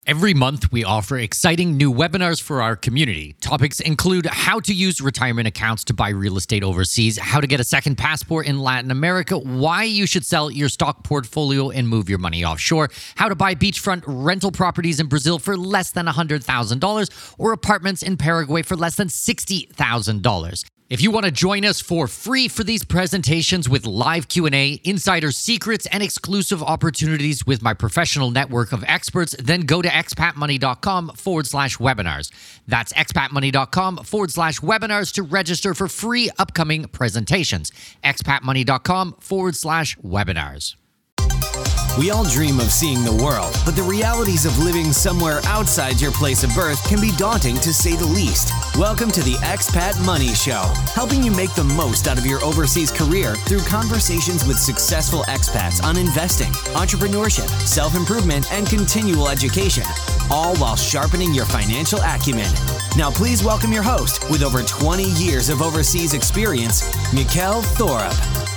Every month, we offer exciting new webinars for our community. Topics include how to use retirement accounts to buy real estate overseas, how to get a second passport in Latin America, why you should sell your stock portfolio and move your money offshore, how to buy beachfront rental properties in Brazil for less than $100,000, or apartments in Paraguay for less than $60,000. If you want to join us for free for these presentations with live Q&A, insider secrets, and exclusive opportunities with my professional network of experts, then go to expatmoney.com/webinars. That's expatmoney.com/webinars to register for free upcoming presentations. expatmoney.com/webinars. We all dream of seeing the world, but the realities of living somewhere outside your place of birth can be daunting to say the least. Welcome to the Expat Money Show, helping you make the most out of your overseas career through conversations with successful expats on investing, entrepreneurship, self-improvement, and continual education, all while sharpening your financial acumen. Now please welcome your host with over 20 years of overseas experience, Mikkel Thorup.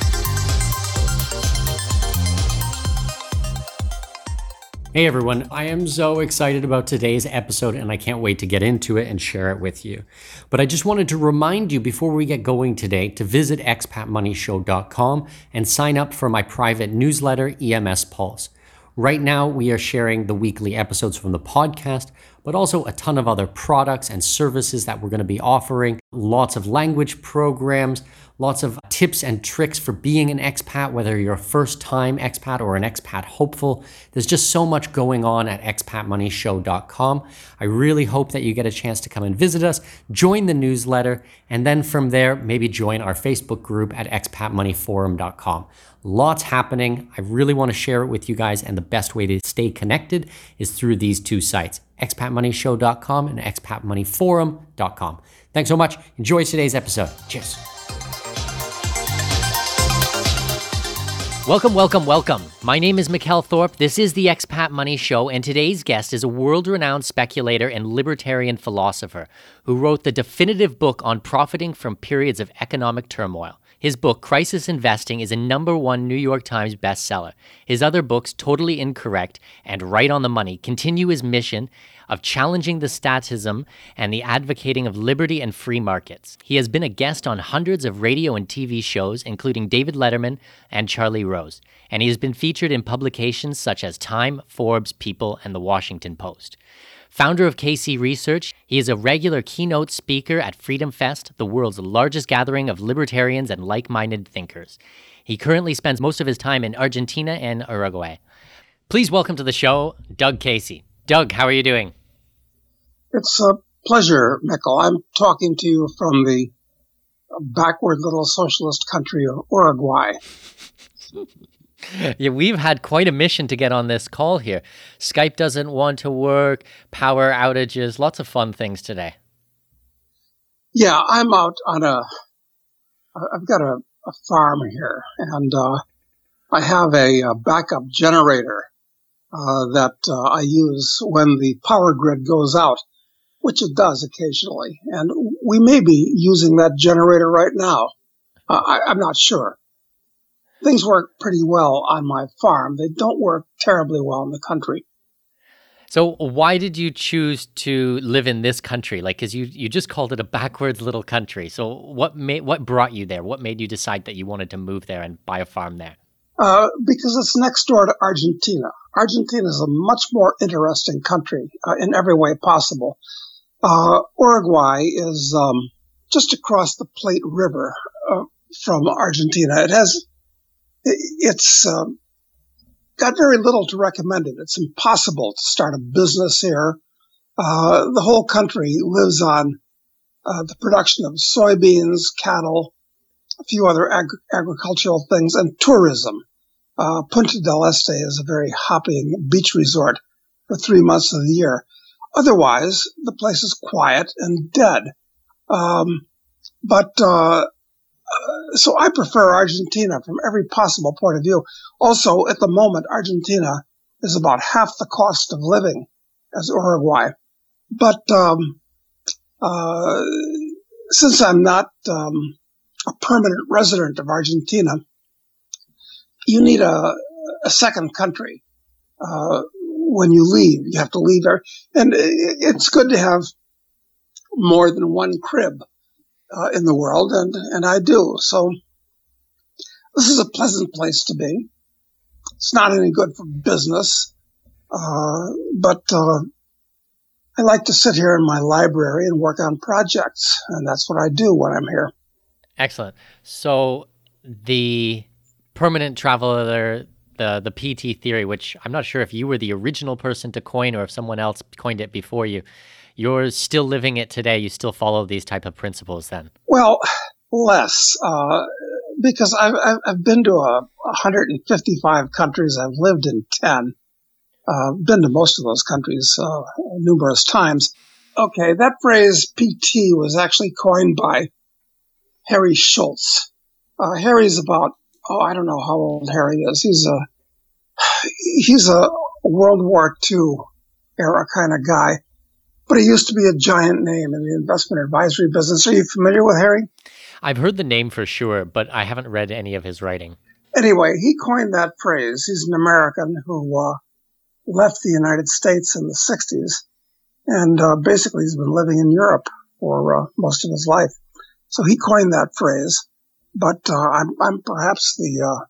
Hey everyone, I am so excited about today's episode and I can't wait to get into it and share it with you. But I just wanted to remind you before we get going today to visit expatmoneyshow.com and sign up for my private newsletter, EMS Pulse. Right now, we are sharing the weekly episodes from the podcast, but also a ton of other products and services that we're going to be offering, lots of language programs, lots of tips and tricks for being an expat, whether you're a first-time expat or an expat hopeful. There's just so much going on at expatmoneyshow.com. I really hope that you get a chance to come and visit us, join the newsletter, and then from there, maybe join our Facebook group at expatmoneyforum.com. Lots happening. I really want to share it with you guys, and the best way to stay connected is through these two sites, expatmoneyshow.com and expatmoneyforum.com. Thanks so much. Enjoy today's episode. Cheers. Welcome. My name is Mikkel Thorup. This is the Expat Money Show, and today's guest is a world-renowned speculator and libertarian philosopher who wrote the definitive book on profiting from periods of economic turmoil. His book, Crisis Investing, is a #1 New York Times bestseller. His other books, Totally Incorrect and Right on the Money, continue his mission of challenging the statism and the advocating of liberty and free markets. He has been a guest on hundreds of radio and TV shows, including David Letterman and Charlie Rose, and he has been featured in publications such as Time, Forbes, People, and The Washington Post. Founder of KC Research, he is a regular keynote speaker at Freedom Fest, the world's largest gathering of libertarians and like-minded thinkers. He currently spends most of his time in Argentina and Uruguay. Please welcome to the show, Doug Casey. Doug, how are you doing? It's a pleasure, Mikkel. I'm talking to you from the backward little socialist country of Uruguay. Yeah, we've had quite a mission to get on this call here. Skype doesn't want to work, power outages, lots of fun things today. Yeah, I'm out on I've got a farm here, and I have a backup generator that I use when the power grid goes out, which it does occasionally. And we may be using that generator right now. I'm not sure. Things work pretty well on my farm. They don't work terribly well in the country. So why did you choose to live in this country? Because you just called it a backwards little country. So what brought you there? What made you decide that you wanted to move there and buy a farm there? Because it's next door to Argentina. Argentina is a much more interesting country in every way possible. Uruguay is just across the Plate River from Argentina. It's got very little to recommend it. It's impossible to start a business here. The whole country lives on the production of soybeans, cattle, a few other agricultural things, and tourism. Punta del Este is a very hopping beach resort for 3 months of the year. Otherwise, the place is quiet and dead. So I prefer Argentina from every possible point of view. Also, at the moment, Argentina is about half the cost of living as Uruguay. But since I'm not a permanent resident of Argentina, you need a second country when you leave. You have to leave there. And it's good to have more than one crib in the world, and I do. So this is a pleasant place to be. It's not any good for business, but I like to sit here in my library and work on projects, and that's what I do when I'm here. Excellent. So the permanent traveler, the PT theory, which I'm not sure if you were the original person to coin or if someone else coined it before you, you're still living it today. You still follow these type of principles then? Well, less, because I've been to 155 countries. I've lived in 10. Been to most of those countries numerous times. Okay, that phrase PT was actually coined by Harry Schultz. Harry's about, I don't know how old Harry is. He's a World War II era kind of guy, but he used to be a giant name in the investment advisory business. Are you familiar with Harry? I've heard the name for sure, but I haven't read any of his writing. Anyway, he coined that phrase. He's an American who left the United States in the 60s, and basically he's been living in Europe for most of his life. So he coined that phrase, but I'm perhaps the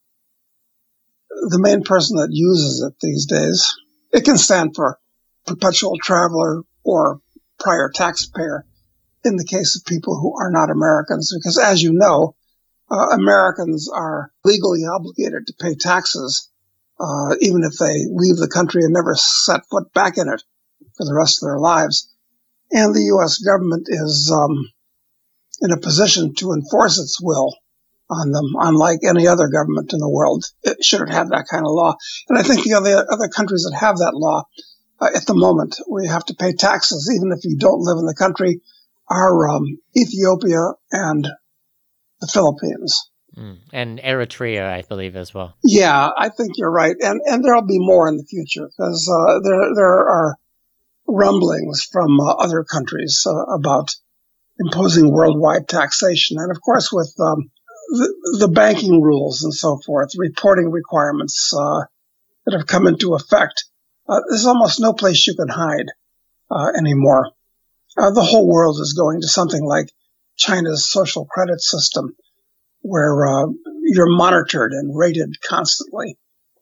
main person that uses it these days. It can stand for perpetual traveler or prior taxpayer in the case of people who are not Americans, because as you know, Americans are legally obligated to pay taxes even if they leave the country and never set foot back in it for the rest of their lives. And the U.S. government is in a position to enforce its will on them, unlike any other government in the world. It shouldn't have that kind of law. And I think the other countries that have that law at the moment, where you have to pay taxes even if you don't live in the country, are Ethiopia and the Philippines. And Eritrea, I believe, as well. Yeah, I think you're right. And there'll be more in the future, because there are rumblings from other countries about imposing worldwide taxation. And of course, with the banking rules and so forth, reporting requirements that have come into effect, there's almost no place you can hide anymore. The whole world is going to something like China's social credit system, where you're monitored and rated constantly.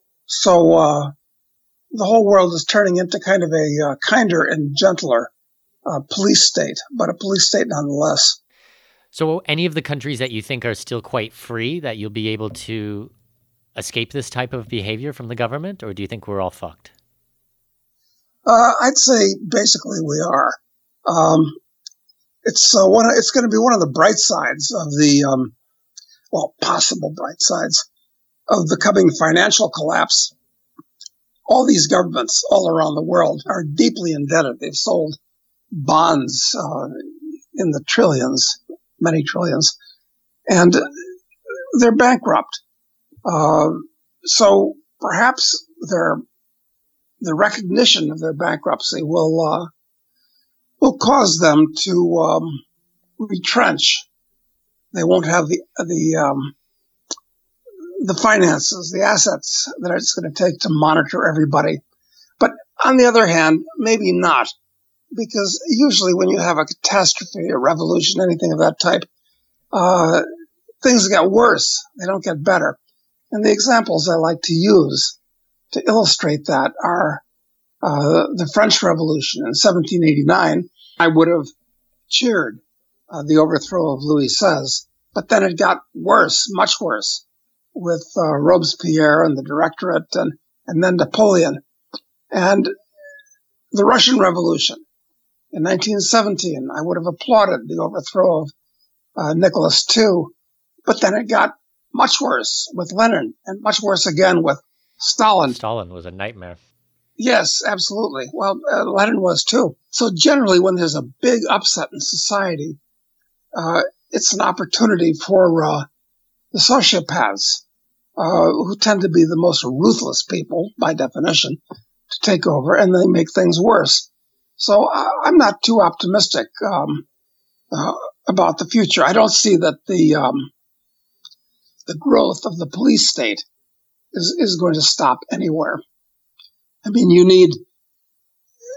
So the whole world is turning into kind of a kinder and gentler police state, but a police state nonetheless. So any of the countries that you think are still quite free, that you'll be able to escape this type of behavior from the government, or do you think we're all fucked? I'd say basically we are. It's going to be one of the bright sides of the possible bright sides of the coming financial collapse. All these governments all around the world are deeply indebted. They've sold bonds in the trillions, many trillions, and they're bankrupt. So perhaps the recognition of their bankruptcy will cause them to retrench. They won't have the finances, the assets that it's going to take to monitor everybody. But on the other hand, maybe not, because usually when you have a catastrophe, a revolution, anything of that type, things get worse. They don't get better. And the examples I like to use to illustrate that are the French Revolution in 1789. I would have cheered the overthrow of Louis XVI, but then it got worse, much worse, with Robespierre and the Directorate and then Napoleon. And the Russian Revolution in 1917, I would have applauded the overthrow of Nicholas II, but then it got much worse with Lenin and much worse again with Stalin. Stalin was a nightmare. Yes, absolutely. Well, Lenin was too. So generally, when there's a big upset in society, it's an opportunity for the sociopaths, who tend to be the most ruthless people, by definition, to take over, and they make things worse. So I'm not too optimistic about the future. I don't see that the growth of the police state is going to stop anywhere. I mean, you need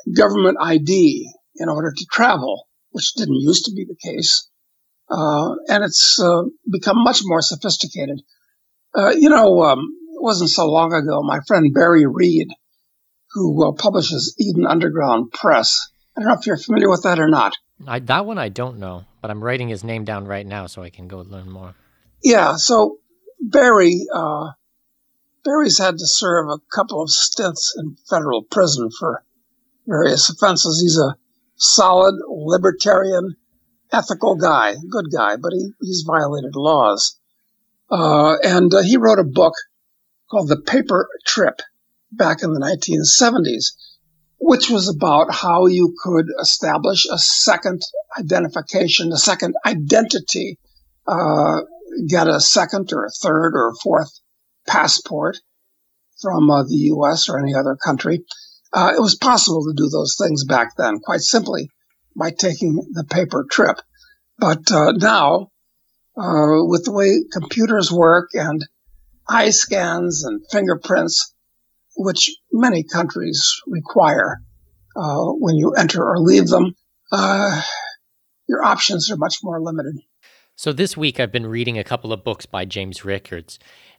government ID in order to travel, which didn't used to be the case. And it's become much more sophisticated. It wasn't so long ago, my friend Barry Reed, who publishes Eden Underground Press. I don't know if you're familiar with that or not. That one I don't know, but I'm writing his name down right now so I can go learn more. Yeah, so Barry's had to serve a couple of stints in federal prison for various offenses. He's a solid, libertarian, ethical guy, good guy, but he's violated laws. And he wrote a book called The Paper Trip back in the 1970s, which was about how you could establish a second identification, a second identity, get a second or a third or a fourth passport from the U.S. or any other country. It was possible to do those things back then, quite simply by taking the paper trip. But now, with the way computers work and eye scans and fingerprints, which many countries require when you enter or leave them, your options are much more limited. So this week I've been reading a couple of books by James Rickards,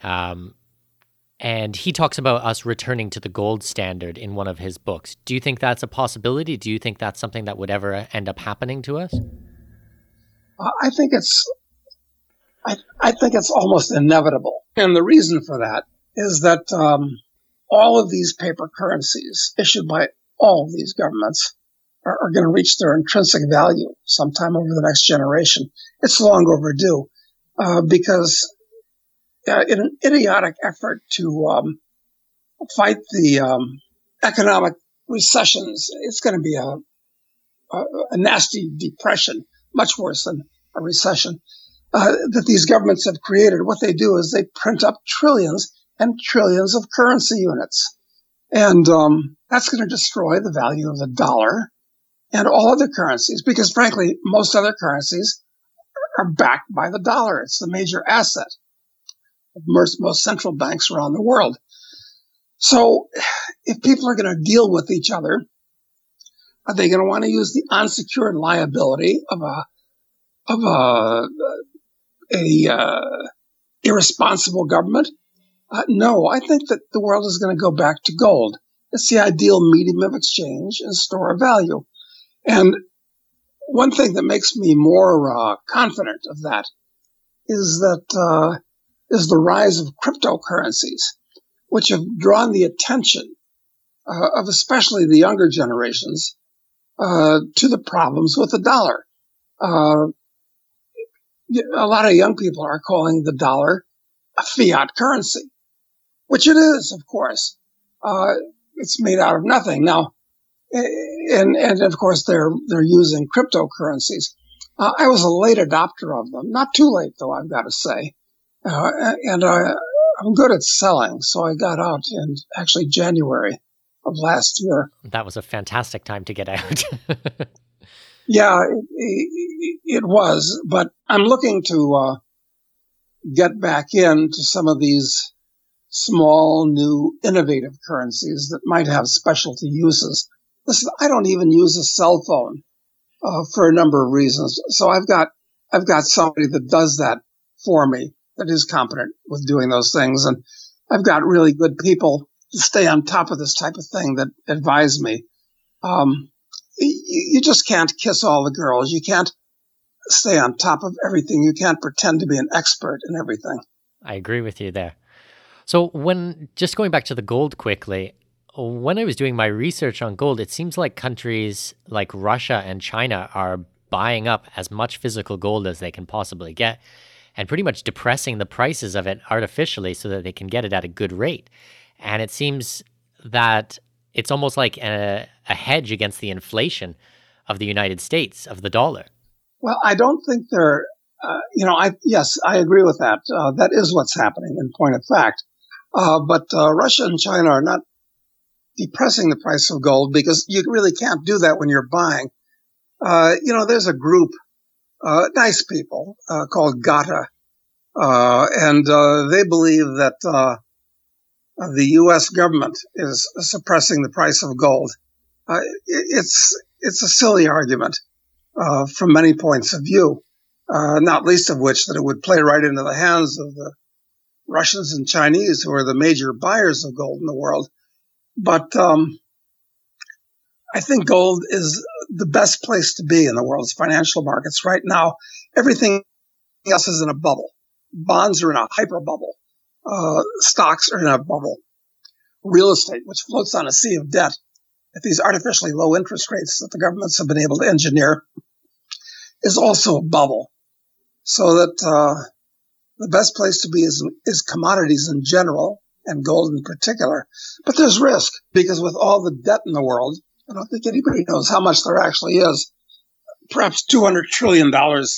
and he talks about us returning to the gold standard in one of his books. Do you think that's a possibility? Do you think that's something that would ever end up happening to us? I think it's almost inevitable. And the reason for that is that all of these paper currencies issued by all of these governments are going to reach their intrinsic value sometime over the next generation. It's long overdue because in an idiotic effort to fight the economic recessions, it's going to be a nasty depression, much worse than a recession, that these governments have created. What they do is they print up trillions and trillions of currency units. And that's going to destroy the value of the dollar and all other currencies, because frankly, most other currencies are backed by the dollar. It's the major asset of most central banks around the world. So if people are going to deal with each other, are they going to want to use the unsecured liability of a irresponsible government? No, I think that the world is going to go back to gold. It's the ideal medium of exchange and store of value. And one thing that makes me more confident of that is the rise of cryptocurrencies, which have drawn the attention of especially the younger generations to the problems with the dollar. A lot of young people are calling the dollar a fiat currency, which it is, of course. It's made out of nothing now, and of course they're using cryptocurrencies. I was a late adopter of them, not too late though, I've got to say, and I'm good at selling, so I got out in actually January of last year. That was a fantastic time to get out. Yeah, it was, but I'm looking to get back into some of these small, new, innovative currencies that might have specialty uses. Listen, I don't even use a cell phone for a number of reasons. So I've got somebody that does that for me, that is competent with doing those things, and I've got really good people to stay on top of this type of thing that advise me. You just can't kiss all the girls. You can't stay on top of everything. You can't pretend to be an expert in everything. I agree with you there. So just going back to the gold quickly, when I was doing my research on gold, it seems like countries like Russia and China are buying up as much physical gold as they can possibly get and pretty much depressing the prices of it artificially so that they can get it at a good rate. And it seems that it's almost like a hedge against the inflation of the United States, of the dollar. Well, I don't think they're, yes, I agree with that. That is what's happening in point of fact. But Russia and China are not depressing the price of gold because you really can't do that when you're buying. There's a group, nice people, called GATA, and they believe that the U.S. government is suppressing the price of gold. It's a silly argument from many points of view, not least of which that it would play right into the hands of the Russians and Chinese, who are the major buyers of gold in the world. But I think gold is the best place to be in the world's financial markets right now. Everything else is in a bubble. Bonds are in a hyper bubble. Stocks are in a bubble. Real estate, which floats on a sea of debt at these artificially low interest rates that the governments have been able to engineer, is also a bubble. So that the best place to be is commodities in general, and gold in particular. But there's risk, because with all the debt in the world, I don't think anybody knows how much there actually is. Perhaps $200 trillion,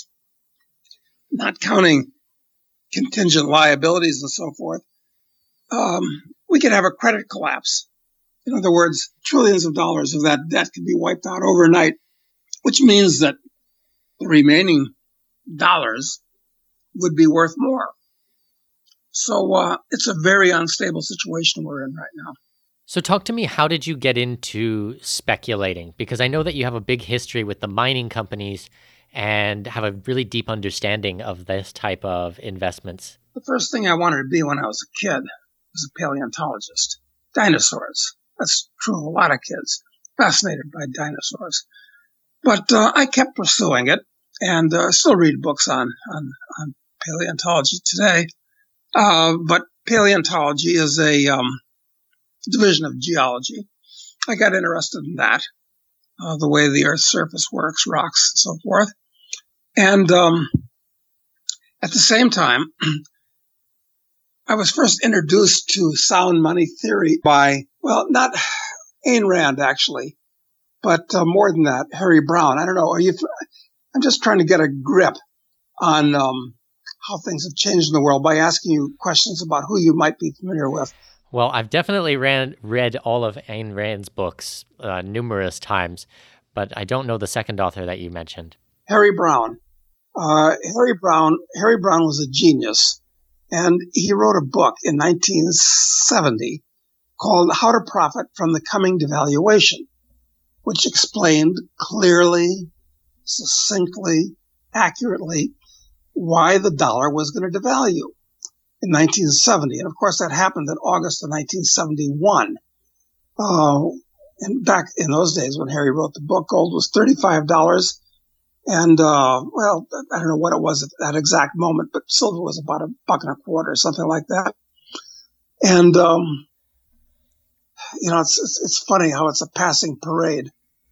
not counting contingent liabilities and so forth. We could have a credit collapse. In other words, trillions of dollars of that debt could be wiped out overnight, which means that the remaining dollars would be worth more. So it's a very unstable situation we're in right now. So talk to me, how did you get into speculating? Because I know that you have a big history with the mining companies and have a really deep understanding of this type of investments. The first thing I wanted to be when I was a kid was a paleontologist. Dinosaurs. That's true of a lot of kids. Fascinated by dinosaurs. But I kept pursuing it, and still read books on paleontology today. But paleontology is a division of geology. I got interested in that, the way the Earth's surface works, rocks, and so forth. And at the same time, I was first introduced to sound money theory by, well, not Ayn Rand, actually, but more than that, Harry Browne. I don't know. I'm just trying to get a grip on how things have changed in the world by asking you questions about who you might be familiar with. Well, I've definitely read all of Ayn Rand's books numerous times, but I don't know the second author that you mentioned. Harry Browne. Harry Browne was a genius, and he wrote a book in 1970 called How to Profit from the Coming Devaluation, which explained clearly, succinctly, accurately why the dollar was going to devalue in 1970. And of course, that happened in August of 1971. And back in those days when Harry wrote the book, gold was $35. And, well, I don't know what it was at that exact moment, but silver was about $1.25, something like that. And, it's funny how it's a passing parade.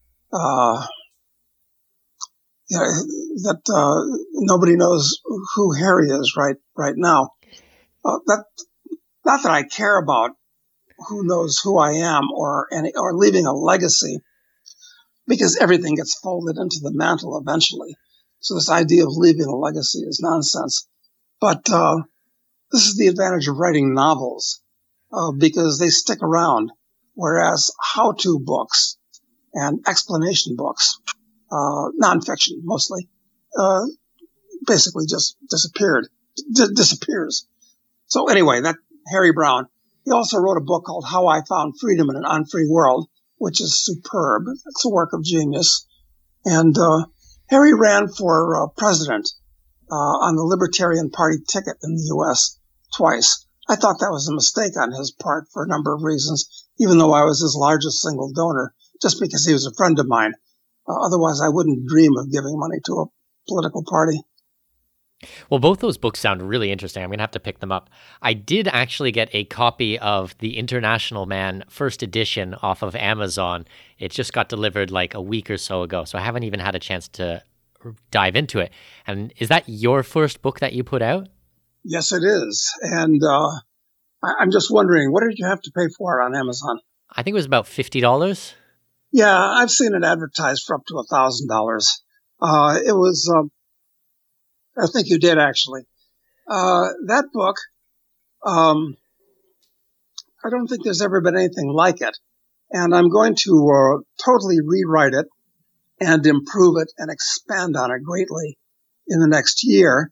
That nobody knows who Harry is right now. Not that I care about who knows who I am or leaving a legacy, because everything gets folded into the mantle eventually. So this idea of leaving a legacy is nonsense. But this is the advantage of writing novels, because they stick around, whereas how-to books and explanation books, nonfiction mostly, basically just disappears. So anyway, that Harry Browne, he also wrote a book called How I Found Freedom in an Unfree World, which is superb. It's a work of genius. And Harry ran for president on the Libertarian Party ticket in the U.S. twice. I thought that was a mistake on his part for a number of reasons, even though I was his largest single donor, just because he was a friend of mine. Otherwise, I wouldn't dream of giving money to a political party. Well, both those books sound really interesting. I'm going to have to pick them up. I did actually get a copy of The International Man first edition off of Amazon. It just got delivered like a week or so ago, so I haven't even had a chance to dive into it. And is that your first book that you put out? Yes, it is. And I'm just wondering, what did you have to pay for it on Amazon? I think it was about $50. Yeah, I've seen it advertised for up to $1,000. It was... I think you did, actually. That book, I don't think there's ever been anything like it. And I'm going to totally rewrite it and improve it and expand on it greatly in the next year.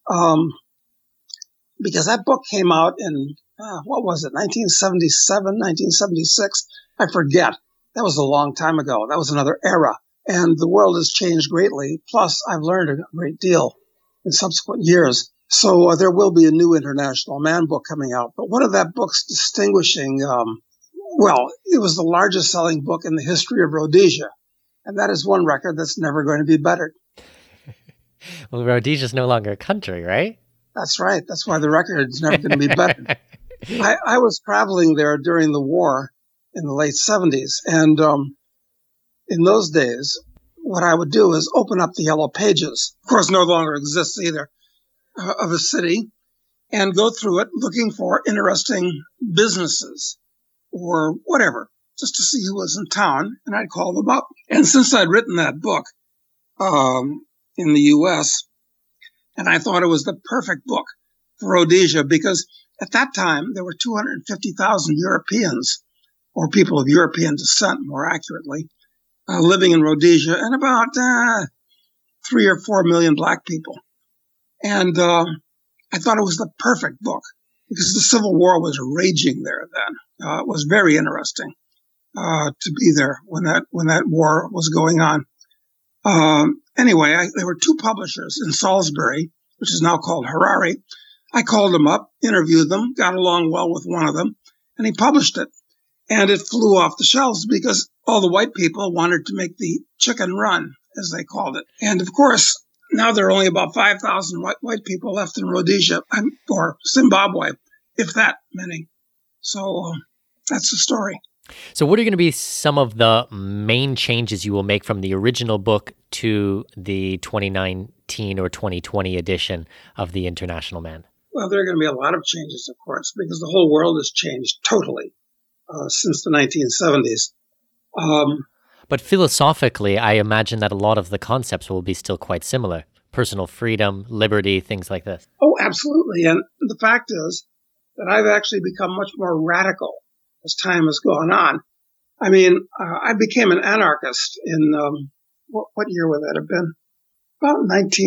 Because that book came out in, what was it, 1977, 1976? I forget. That was a long time ago. That was another era. And the world has changed greatly. Plus, I've learned a great deal in subsequent years. So there will be a new International Man book coming out. But one of that book's distinguishing, it was the largest selling book in the history of Rhodesia. And that is one record that's never going to be bettered. Well, Rhodesia's no longer a country, right? That's right. That's why the record is never going to be bettered. I was traveling there during the war in the late 70s. And in those days, what I would do is open up the Yellow Pages. Of course, no longer exists either, of a city, and go through it looking for interesting businesses or whatever, just to see who was in town, and I'd call them up. And since I'd written that book in the U.S., and I thought it was the perfect book for Rhodesia, because at that time there were 250,000 Europeans, or people of European descent, more accurately, living in Rhodesia, and about 3 or 4 million black people. And I thought it was the perfect book because the Civil War was raging there then. It was very interesting to be there when that war was going on. Anyway, there were two publishers in Salisbury, which is now called Harare. I called them up, interviewed them, got along well with one of them, and he published it. And it flew off the shelves because all the white people wanted to make the chicken run, as they called it. And of course, now there are only about 5,000 white people left in Rhodesia, or Zimbabwe, if that many. So that's the story. So what are going to be some of the main changes you will make from the original book to the 2019 or 2020 edition of The International Man? Well, there are going to be a lot of changes, of course, because the whole world has changed totally since the 1970s. But philosophically, I imagine that a lot of the concepts will be still quite similar. Personal freedom, liberty, things like this. Oh, absolutely. And the fact is that I've actually become much more radical as time has gone on. I mean, I became an anarchist in, what year would that have been? About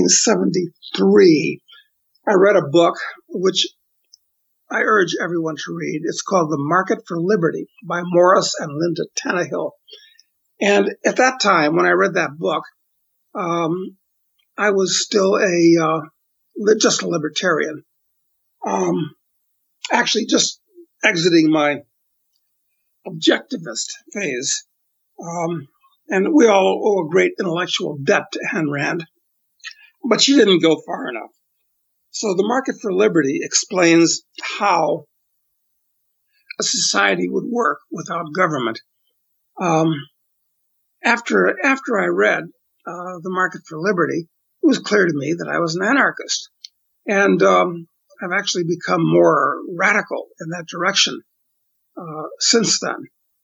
1973. I read a book which I urge everyone to read. It's called The Market for Liberty by Morris and Linda Tannehill. And at that time, when I read that book, I was still just a libertarian. Actually, just exiting my objectivist phase. And we all owe a great intellectual debt to Ayn Rand, but she didn't go far enough. So The Market for Liberty explains how a society would work without government. After I read The Market for Liberty, it was clear to me that I was an anarchist. And I've actually become more radical in that direction since then.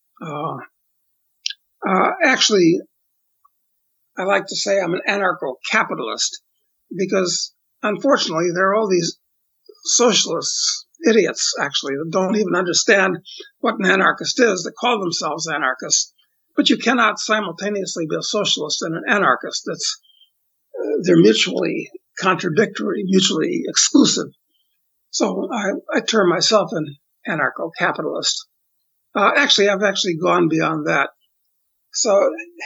Actually, I like to say I'm an anarcho-capitalist because, unfortunately, there are all these socialist idiots, actually, that don't even understand what an anarchist is, that call themselves anarchists. But you cannot simultaneously be a socialist and an anarchist. They're mutually contradictory, mutually exclusive. So I term myself an anarcho-capitalist. Actually, I've actually gone beyond that. So,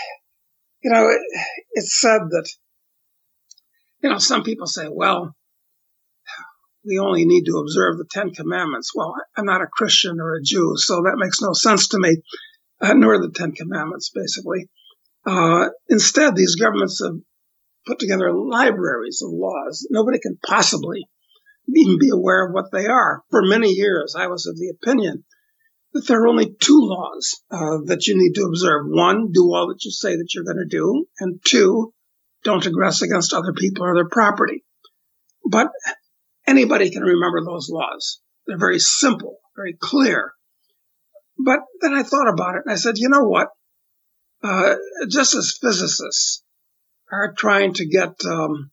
it's said that, some people say, well, we only need to observe the 10 Commandments. Well, I'm not a Christian or a Jew, so that makes no sense to me, nor the 10 Commandments, basically. Instead, these governments have put together libraries of laws. Nobody can possibly even be aware of what they are. For many years, I was of the opinion that there are only 2 laws that you need to observe. 1, do all that you say that you're going to do. And 2, don't aggress against other people or their property. But anybody can remember those laws. They're very simple, very clear. But then I thought about it and I said, you know what? Just as physicists are trying to get the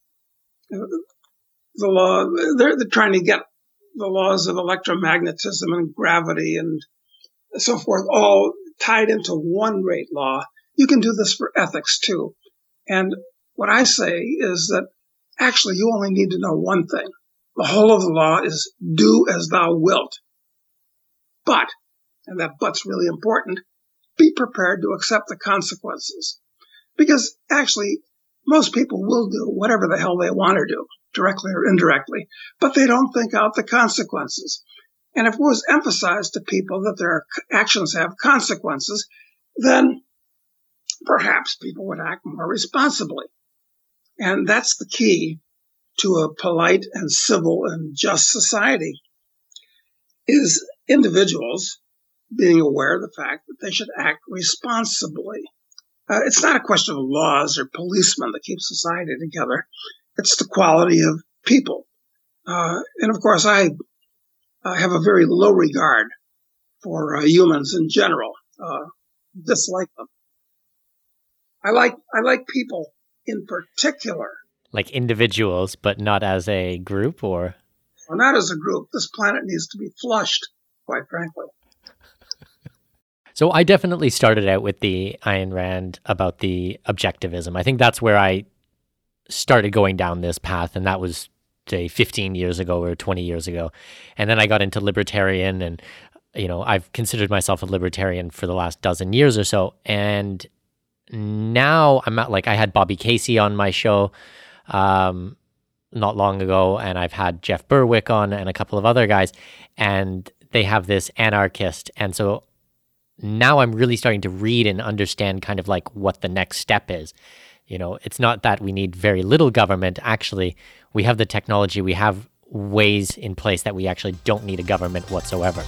law, they're trying to get the laws of electromagnetism and gravity and so forth all tied into one great law. You can do this for ethics too. And what I say is that actually you only need to know one thing. The whole of the law is do as thou wilt. But, and that but's really important, be prepared to accept the consequences. Because actually, most people will do whatever the hell they want to do, directly or indirectly, but they don't think out the consequences. And if it was emphasized to people that their actions have consequences, then perhaps people would act more responsibly. And that's the key to a polite and civil and just society, is individuals being aware of the fact that they should act responsibly. It's not a question of laws or policemen that keep society together. It's the quality of people. And of course, I have a very low regard for humans in general, dislike them. I like people in particular. Like individuals, but not as a group, or? Well, not as a group. This planet needs to be flushed, quite frankly. So I definitely started out with the Ayn Rand about the objectivism. I think that's where I started going down this path, and that was, say, 15 years ago or 20 years ago. And then I got into libertarian, and, I've considered myself a libertarian for the last dozen years or so. And now I'm not, I had Bobby Casey on my show not long ago, and I've had Jeff Berwick on and a couple of other guys, and they have this anarchist. And so now I'm really starting to read and understand kind of what the next step is. It's not that we need very little government. Actually, we have the technology, we have ways in place that we actually don't need a government whatsoever.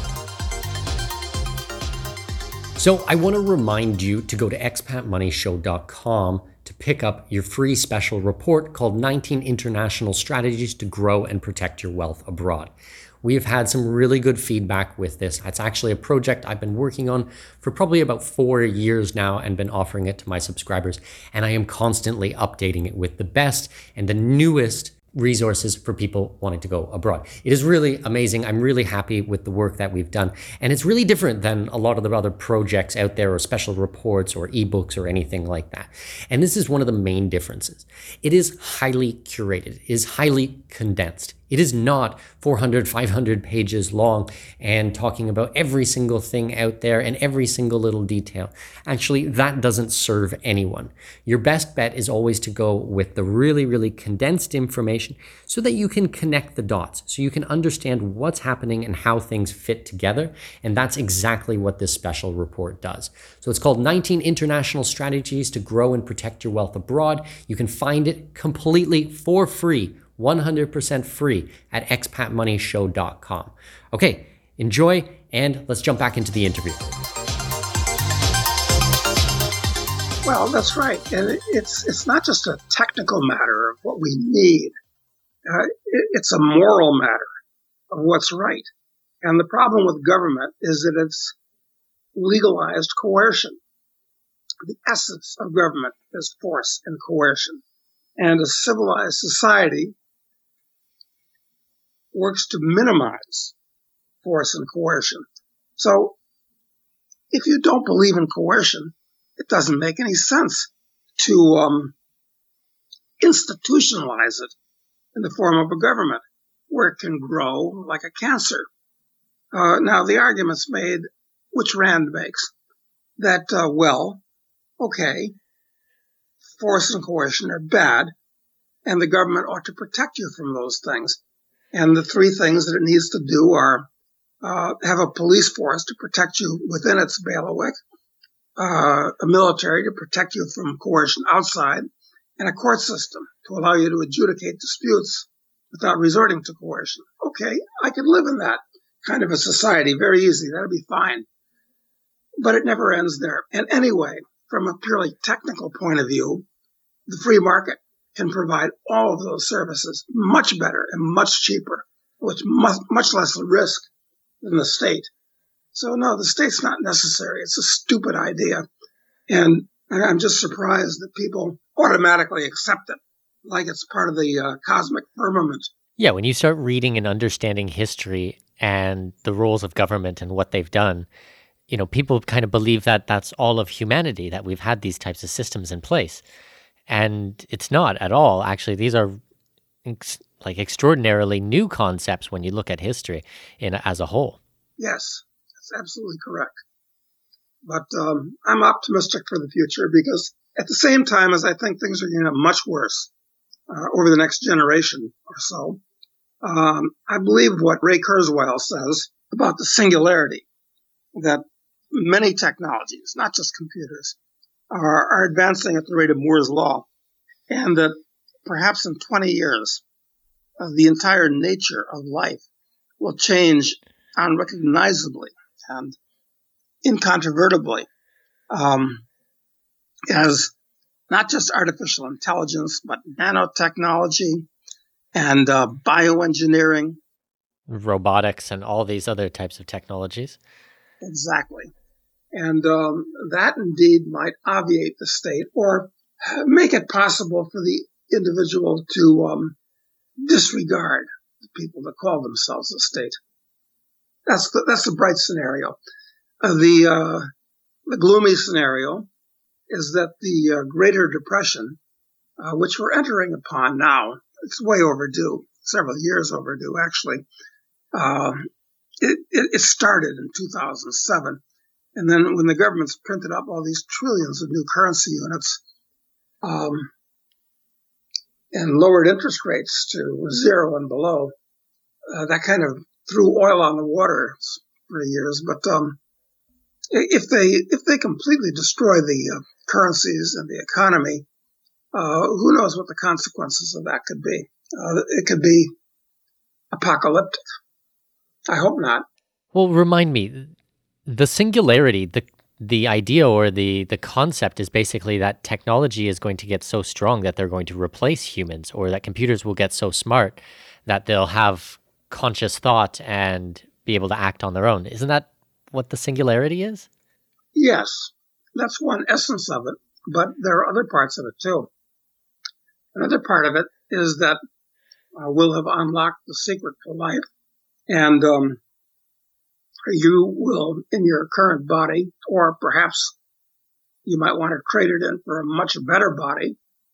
So I want to remind you to go to expatmoneyshow.com to pick up your free special report called 19 International Strategies to Grow and Protect Your Wealth Abroad. We have had some really good feedback with this. It's actually a project I've been working on for probably about 4 years now and been offering it to my subscribers. And I am constantly updating it with the best and the newest resources for people wanting to go abroad. It is really amazing. I'm really happy with the work that we've done. And it's really different than a lot of the other projects out there, or special reports or ebooks or anything like that. And this is one of the main differences. It is highly curated. It is highly condensed. It is not 400, 500 pages long and talking about every single thing out there and every single little detail. Actually, that doesn't serve anyone. Your best bet is always to go with the really, really condensed information so that you can connect the dots, so you can understand what's happening and how things fit together. And that's exactly what this special report does. So it's called 19 International Strategies to Grow and Protect Your Wealth Abroad. You can find it completely for free, 100% free at expatmoneyshow.com. Okay, enjoy, and let's jump back into the interview. Well, that's right. And it's not just a technical matter of what we need. It's a moral matter of what's right. And the problem with government is that it's legalized coercion. The essence of government is force and coercion. And a civilized society works to minimize force and coercion. So if you don't believe in coercion, it doesn't make any sense to institutionalize it in the form of a government where it can grow like a cancer. Now, the argument's made, which Rand makes, that, okay, force and coercion are bad, and the government ought to protect you from those things. And the three things that it needs to do are have a police force to protect you within its bailiwick, a military to protect you from coercion outside, and a court system to allow you to adjudicate disputes without resorting to coercion. Okay, I could live in that kind of a society. Very easy. That'd be fine. But it never ends there. And anyway, from a purely technical point of view, the free market can provide all of those services much better and much cheaper, with much less risk than the state. So no, the state's not necessary. It's a stupid idea. And I'm just surprised that people automatically accept it like it's part of the cosmic firmament. Yeah, when you start reading and understanding history and the roles of government and what they've done, people kind of believe that that's all of humanity, that we've had these types of systems in place. And it's not at all. Actually, these are extraordinarily new concepts when you look at history as a whole. Yes, that's absolutely correct. But I'm optimistic for the future because at the same time as I think things are going to get much worse over the next generation or so, I believe what Ray Kurzweil says about the singularity, that many technologies, not just computers, are advancing at the rate of Moore's law, and that perhaps in 20 years, the entire nature of life will change unrecognizably and incontrovertibly as not just artificial intelligence, but nanotechnology and bioengineering. Robotics and all these other types of technologies. Exactly. And that indeed might obviate the state or make it possible for the individual to disregard the people that call themselves a state. That's the bright scenario. The gloomy scenario is that the Greater Depression, which we're entering upon now, it's way overdue, several years overdue, actually. It started in 2007. And then when the government's printed up all these trillions of new currency units and lowered interest rates to 0 and below, that kind of threw oil on the water for years. But if they completely destroy the currencies and the economy, who knows what the consequences of that could be? It could be apocalyptic. I hope not. Well, remind me, the singularity, the idea or the concept is basically that technology is going to get so strong that they're going to replace humans, or that computers will get so smart that they'll have conscious thought and be able to act on their own. Isn't that what the singularity is? Yes, that's one essence of it, but there are other parts of it too. Another part of it is that we'll have unlocked the secret to life, and you will, in your current body, or perhaps you might want to trade it in for a much better body,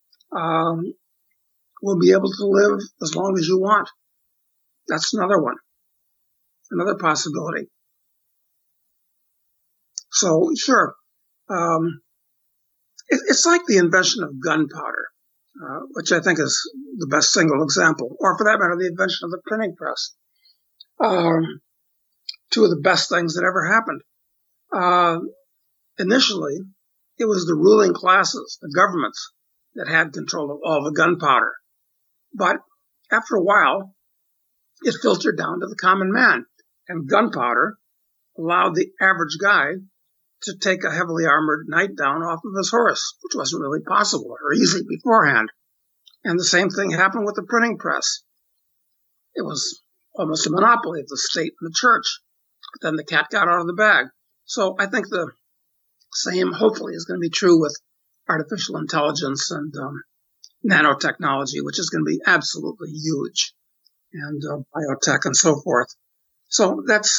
will be able to live as long as you want. That's another one, another possibility. So, sure, it's like the invention of gunpowder, which I think is the best single example, or for that matter, the invention of the printing press. Two of the best things that ever happened. Initially, it was the ruling classes, the governments, that had control of all the gunpowder. But after a while, it filtered down to the common man, and gunpowder allowed the average guy to take a heavily armored knight down off of his horse, which wasn't really possible or easy beforehand. And the same thing happened with the printing press. It was almost a monopoly of the state and the church. But then the cat got out of the bag. So I think the same, hopefully, is going to be true with artificial intelligence and nanotechnology, which is going to be absolutely huge, and biotech and so forth. So that's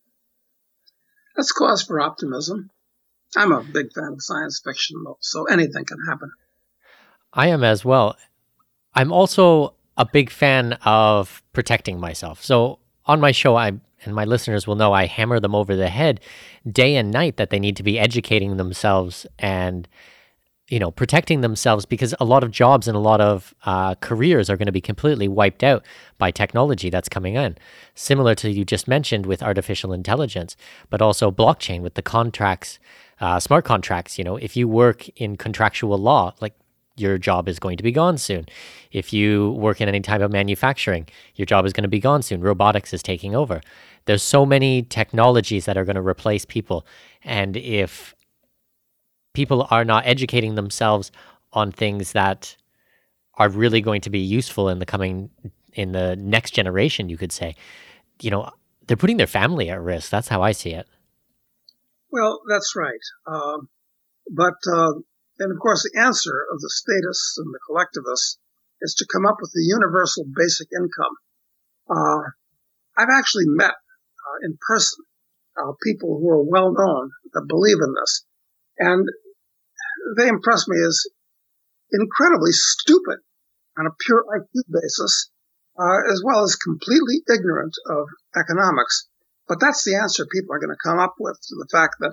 cause for optimism. I'm a big fan of science fiction, though, so anything can happen. I am as well. I'm also a big fan of protecting myself. So on my show, and my listeners will know, I hammer them over the head day and night that they need to be educating themselves and, protecting themselves, because a lot of jobs and a lot of careers are going to be completely wiped out by technology that's coming in. Similar to you just mentioned with artificial intelligence, but also blockchain with the contracts, smart contracts. If you work in contractual law, like, your job is going to be gone soon. If you work in any type of manufacturing, your job is going to be gone soon. Robotics is taking over. There's so many technologies that are going to replace people. And if people are not educating themselves on things that are really going to be useful in the next generation, you could say, they're putting their family at risk. That's how I see it. Well, that's right. And of course, the answer of the statists and the collectivists is to come up with a universal basic income. I've actually met in person people who are well known that believe in this, and they impress me as incredibly stupid on a pure IQ basis, as well as completely ignorant of economics. But that's the answer people are going to come up with, to the fact that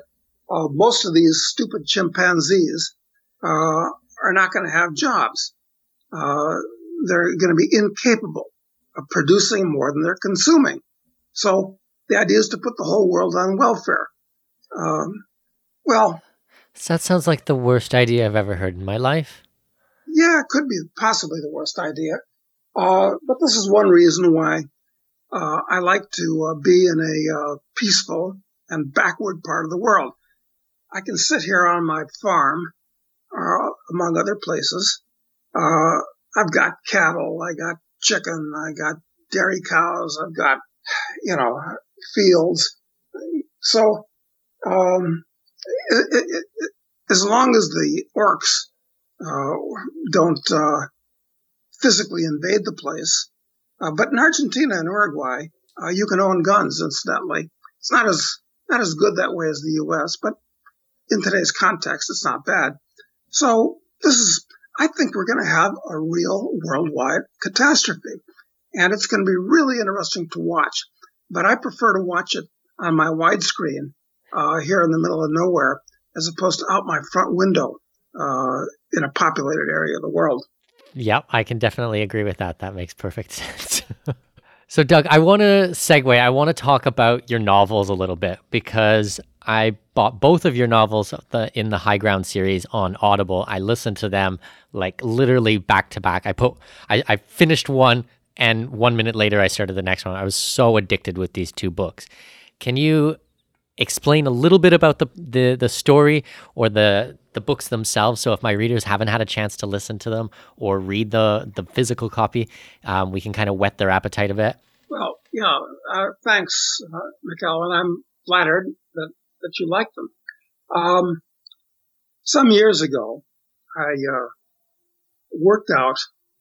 most of these stupid chimpanzees are not going to have jobs. They're going to be incapable of producing more than they're consuming. So the idea is to put the whole world on welfare. Well, So that sounds like the worst idea I've ever heard in my life. yeah, it could be possibly the worst idea. But this is one reason why I like to be in a peaceful and backward part of the world. I can sit here on my farm, among other places. I've got cattle, I got chicken, I got dairy cows, I've got, fields. So, as long as the orcs don't physically invade the place, but in Argentina and Uruguay, you can own guns. Incidentally, it's not as good that way as the U.S., but in today's context, it's not bad. So I think we're going to have a real worldwide catastrophe, and it's going to be really interesting to watch. But I prefer to watch it on my widescreen here in the middle of nowhere, as opposed to out my front window in a populated area of the world. Yep, I can definitely agree with that. That makes perfect sense. So, Doug, I want to segue. I want to talk about your novels a little bit because I bought both of your novels in the High Ground series on Audible. I listened to them like literally back to back. I finished one, and 1 minute later I started the next one. I was so addicted with these two books. Can you explain a little bit about the story or the books themselves? So if my readers haven't had a chance to listen to them or read the physical copy, we can kind of whet their appetite a bit. Well, yeah, thanks, Mikkel, and I'm flattered that you like them. Some years ago, I worked out.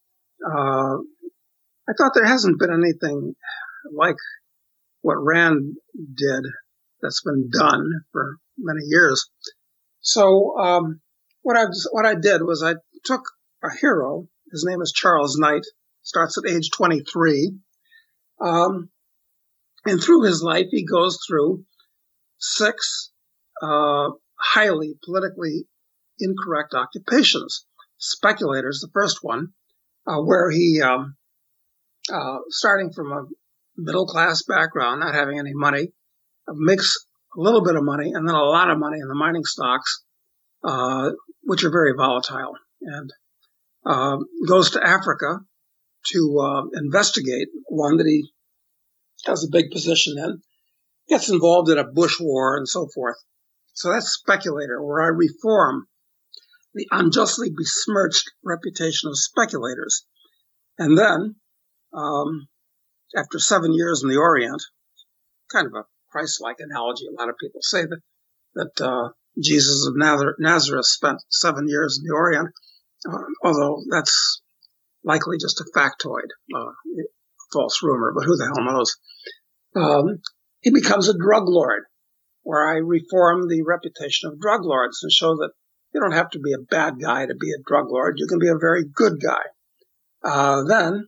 I thought there hasn't been anything like what Rand did that's been done for many years. So what I did was I took a hero. His name is Charles Knight. Starts at age 23. And through his life, he goes through 6 highly politically incorrect occupations. Speculator's the first one, where he, starting from a middle-class background, not having any money, makes a little bit of money and then a lot of money in the mining stocks, which are very volatile, and goes to Africa to investigate one that he has a big position in, gets involved in a bush war and so forth. So that's Speculator, where I reform the unjustly besmirched reputation of speculators. And then, after 7 years in the Orient, kind of a Christ-like analogy. A lot of people say that Jesus of Nazareth spent 7 years in the Orient, although that's likely just a factoid, false rumor, but who the hell knows? He becomes a drug lord, where I reform the reputation of drug lords and show that you don't have to be a bad guy to be a drug lord. You can be a very good guy. Then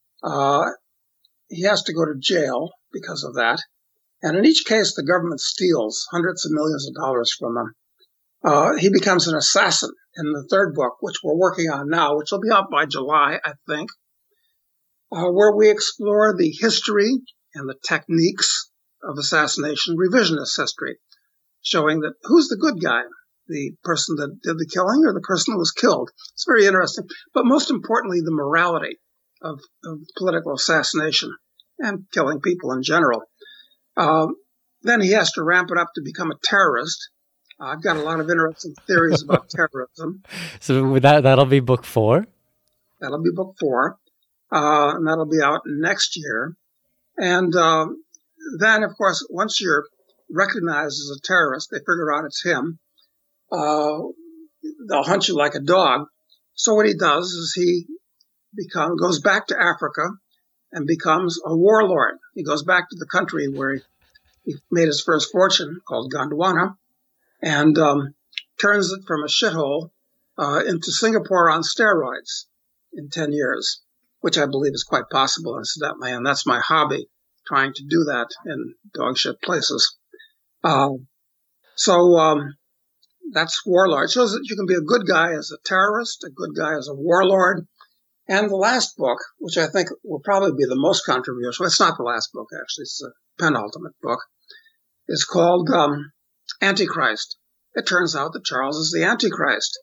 he has to go to jail because of that. And in each case, the government steals hundreds of millions of dollars from him. He becomes an assassin in the third book, which we're working on now, which will be out by July, I think, where we explore the history and the techniques of assassination, revisionist history, showing that who's the good guy, the person that did the killing or the person who was killed. It's very interesting. But most importantly, the morality of political assassination and killing people in general. Then he has to ramp it up to become a terrorist. I've got a lot of interesting theories about terrorism. So that'll be book 4? That'll be book 4. And that'll be out next year. And then, of course, once you're recognized as a terrorist, they figure out it's him. They'll hunt you like a dog. So what he does is he goes back to Africa and becomes a warlord. He goes back to the country where he made his first fortune, called Gondwana, and turns it from a shithole into Singapore on steroids in 10 years, which I believe is quite possible, incidentally, and that's my hobby, trying to do that in dog shit places. So that's warlord. It shows that you can be a good guy as a terrorist, a good guy as a warlord. And the last book, which I think will probably be the most controversial, it's not the last book, actually, it's the penultimate book, is called Antichrist. It turns out that Charles is the Antichrist.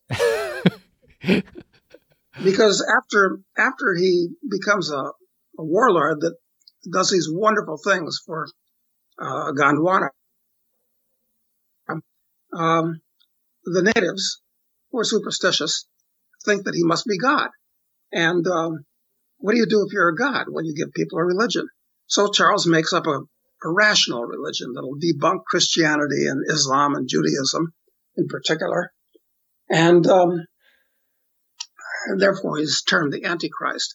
Because after he becomes a warlord that does these wonderful things for Gondwana, the natives, who are superstitious, think that he must be God. And what do you do if you're a god? Well, you give people a religion. So Charles makes up a rational religion that'll debunk Christianity and Islam and Judaism in particular. And therefore he's termed the Antichrist.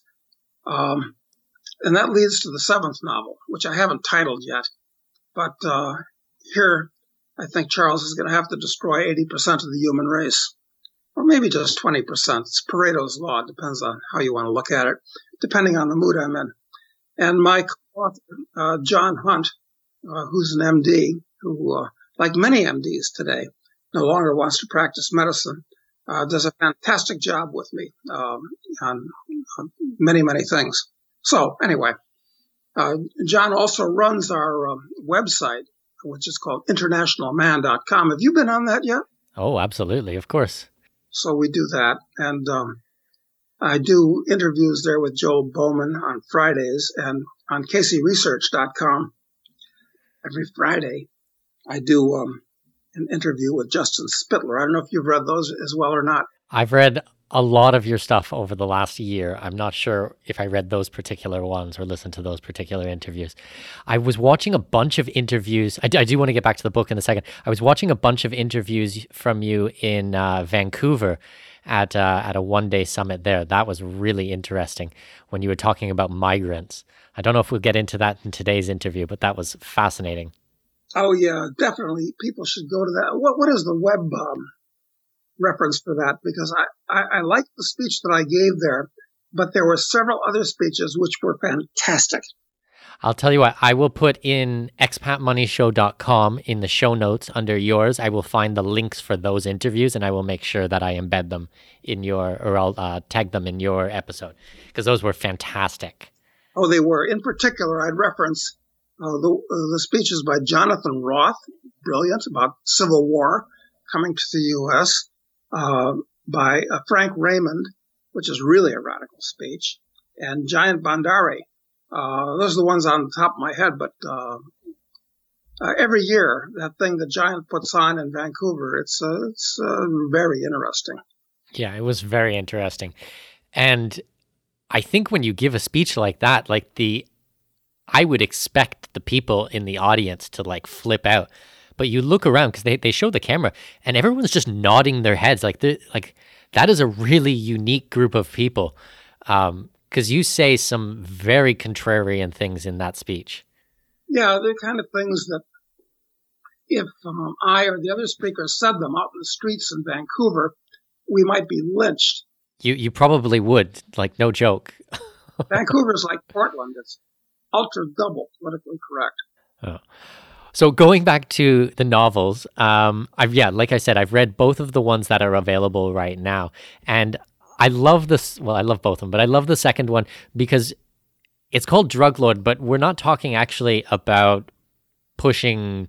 And that leads to the seventh novel, which I haven't titled yet. But here, I think Charles is going to have to destroy 80% of the human race. Or maybe just 20%. It's Pareto's law. It depends on how you want to look at it, depending on the mood I'm in. And my co-author, John Hunt, who's an MD, who, like many MDs today, no longer wants to practice medicine, does a fantastic job with me on many, many things. So anyway, John also runs our website, which is called internationalman.com. Have you been on that yet? Oh, absolutely. Of course. So we do that. And I do interviews there with Joel Bowman on Fridays, and on caseyresearch.com every Friday I do an interview with Justin Spittler. I don't know if you've read those as well or not. I've read a lot of your stuff over the last year. I'm not sure if I read those particular ones or listened to those particular interviews. I was watching a bunch of interviews. I do want to get back to the book in a second. I was watching a bunch of interviews from you in Vancouver at a one-day summit there. That was really interesting when you were talking about migrants. I don't know if we'll get into that in today's interview, but that was fascinating. Oh, yeah, definitely. People should go to that. What is the web reference for that? Because I liked the speech that I gave there, but there were several other speeches which were fantastic. I'll tell you what, I will put in expatmoneyshow.com in the show notes under yours. I will find the links for those interviews, and I will make sure that I embed them in I'll tag them in your episode, because those were fantastic. Oh, they were. In particular, I'd reference the speeches by Jonathan Roth, brilliant, about Civil War coming to the U.S., by Frank Raymond, which is really a radical speech, and Jayant Bhandari. Those are the ones on the top of my head, but every year, that thing that Jayant puts on in Vancouver, it's very interesting. Yeah, it was very interesting. And I think when you give a speech like that, I would expect the people in the audience to flip out. But you look around, because they show the camera, and everyone's just nodding their heads. That is a really unique group of people. Because you say some very contrarian things in that speech. Yeah, they're kind of things that if I or the other speakers said them out in the streets in Vancouver, we might be lynched. You probably would, no joke. Vancouver's like Portland. It's ultra double politically correct. Oh. So going back to the novels, like I said, I've read both of the ones that are available right now. And I love this. Well, I love both of them, but I love the second one because it's called Drug Lord, but we're not talking actually about pushing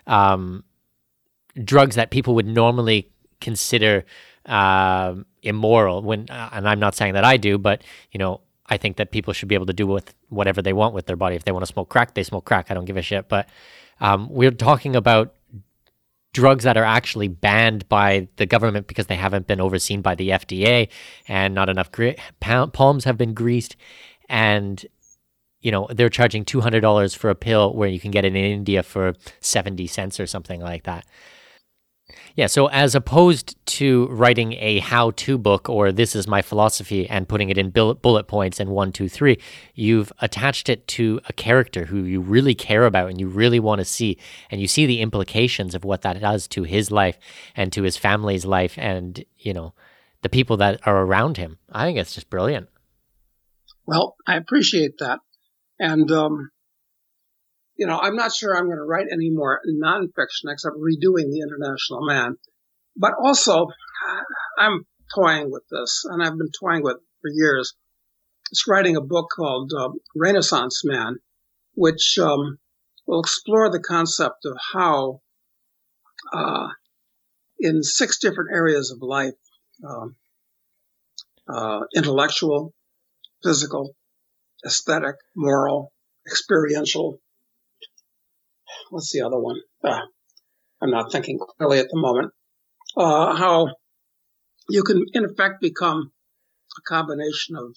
drugs that people would normally consider immoral. And I'm not saying that I do, but I think that people should be able to do with whatever they want with their body. If they want to smoke crack, they smoke crack. I don't give a shit. But we're talking about drugs that are actually banned by the government because they haven't been overseen by the FDA, and not enough palms have been greased. And, they're charging $200 for a pill where you can get it in India for 70 cents or something like that. Yeah, so as opposed to writing a how-to book or this is my philosophy and putting it in bullet points and 1, 2, 3, you've attached it to a character who you really care about and you really want to see, and you see the implications of what that does to his life and to his family's life and, the people that are around him. I think it's just brilliant. Well, I appreciate that. And I'm not sure I'm going to write any more nonfiction except redoing The International Man. But also, I'm toying with this, and I've been toying with it for years. It's writing a book called Renaissance Man, which will explore the concept of how, in 6 different areas of life, intellectual, physical, aesthetic, moral, experiential. What's the other one? I'm not thinking clearly at the moment. How you can, in effect, become a combination of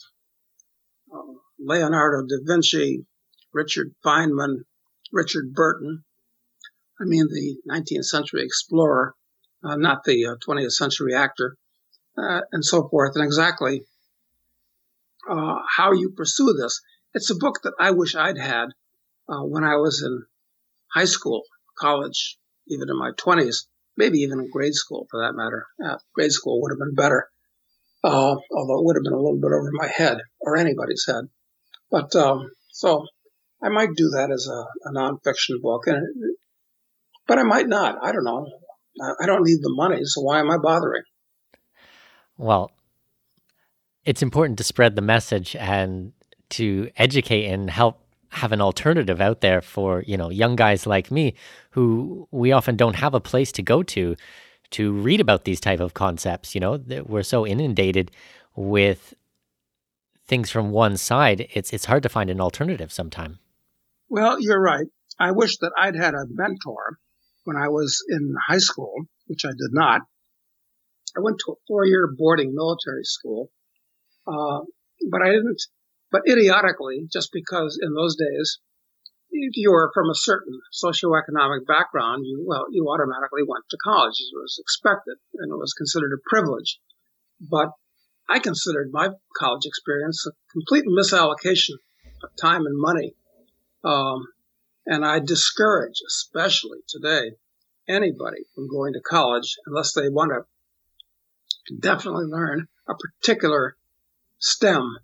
Leonardo da Vinci, Richard Feynman, Richard Burton. I mean, the 19th century explorer, not the 20th century actor, and so forth, and exactly how you pursue this. It's a book that I wish I'd had when I was in high school, college, even in my 20s, maybe even in grade school for that matter. Grade school would have been better, although it would have been a little bit over my head or anybody's head. But so I might do that as a nonfiction book, but I might not. I don't know. I don't need the money, so why am I bothering? Well, it's important to spread the message and to educate and help have an alternative out there for, young guys like me who we often don't have a place to go to read about these type of concepts. We're so inundated with things from one side. It's hard to find an alternative sometime. Well, you're right. I wish that I'd had a mentor when I was in high school, which I did not. I went to a 4-year boarding military school, but I didn't. But idiotically, just because in those days, if you were from a certain socioeconomic background, you automatically went to college. It was expected, and it was considered a privilege. But I considered my college experience a complete misallocation of time and money. And I discourage, especially today, anybody from going to college unless they want to definitely learn a particular STEM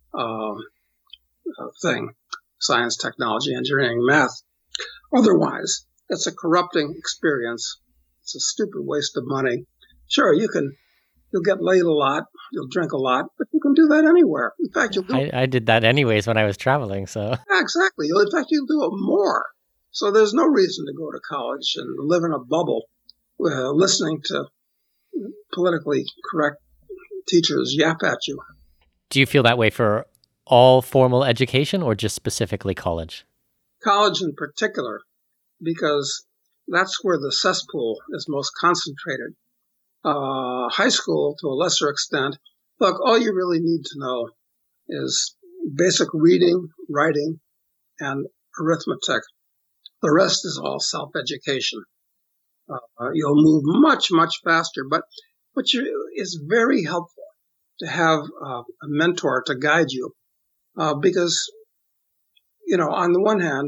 thing: science, technology, engineering, math. Otherwise, it's a corrupting experience. It's a stupid waste of money. Sure, you'll get laid a lot, you'll drink a lot, but you can do that anywhere. In fact, I did that anyways when I was traveling, so. Yeah, exactly. In fact, you'll do it more. So there's no reason to go to college and live in a bubble, listening to politically correct teachers yap at you. Do you feel that way for all formal education or just specifically college? College in particular, because that's where the cesspool is most concentrated. High school, to a lesser extent, look, all you really need to know is basic reading, writing, and arithmetic. The rest is all self-education. You'll move much, much faster, but it's very helpful to have a mentor to guide you, because, on the one hand,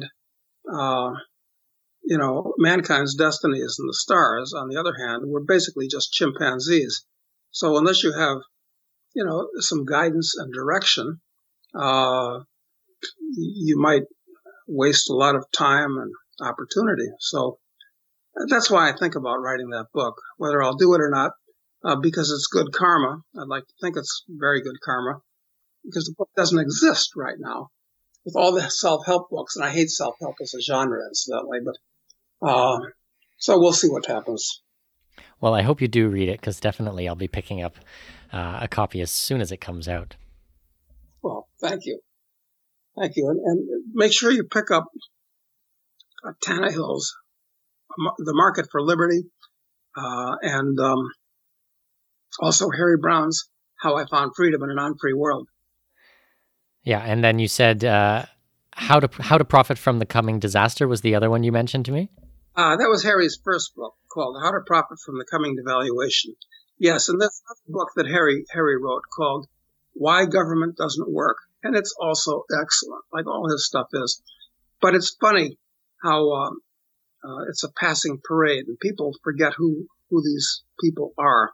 mankind's destiny is in the stars. On the other hand, we're basically just chimpanzees. So unless you have, some guidance and direction, you might waste a lot of time and opportunity. So that's why I think about writing that book, whether I'll do it or not, because it's good karma. I'd like to think it's very good karma, because the book doesn't exist right now with all the self-help books. And I hate self-help as a genre, incidentally, but so we'll see what happens. Well, I hope you do read it, because definitely I'll be picking up a copy as soon as it comes out. Well, thank you. Thank you. And make sure you pick up Tannehill's The Market for Liberty, and also Harry Brown's How I Found Freedom in an Unfree World. Yeah, and then you said How to Profit from the Coming Disaster was the other one you mentioned to me? That was Harry's first book, called How to Profit from the Coming Devaluation. Yes, and that's a book that Harry wrote called Why Government Doesn't Work. And it's also excellent, like all his stuff is. But it's funny how it's a passing parade, and people forget who these people are.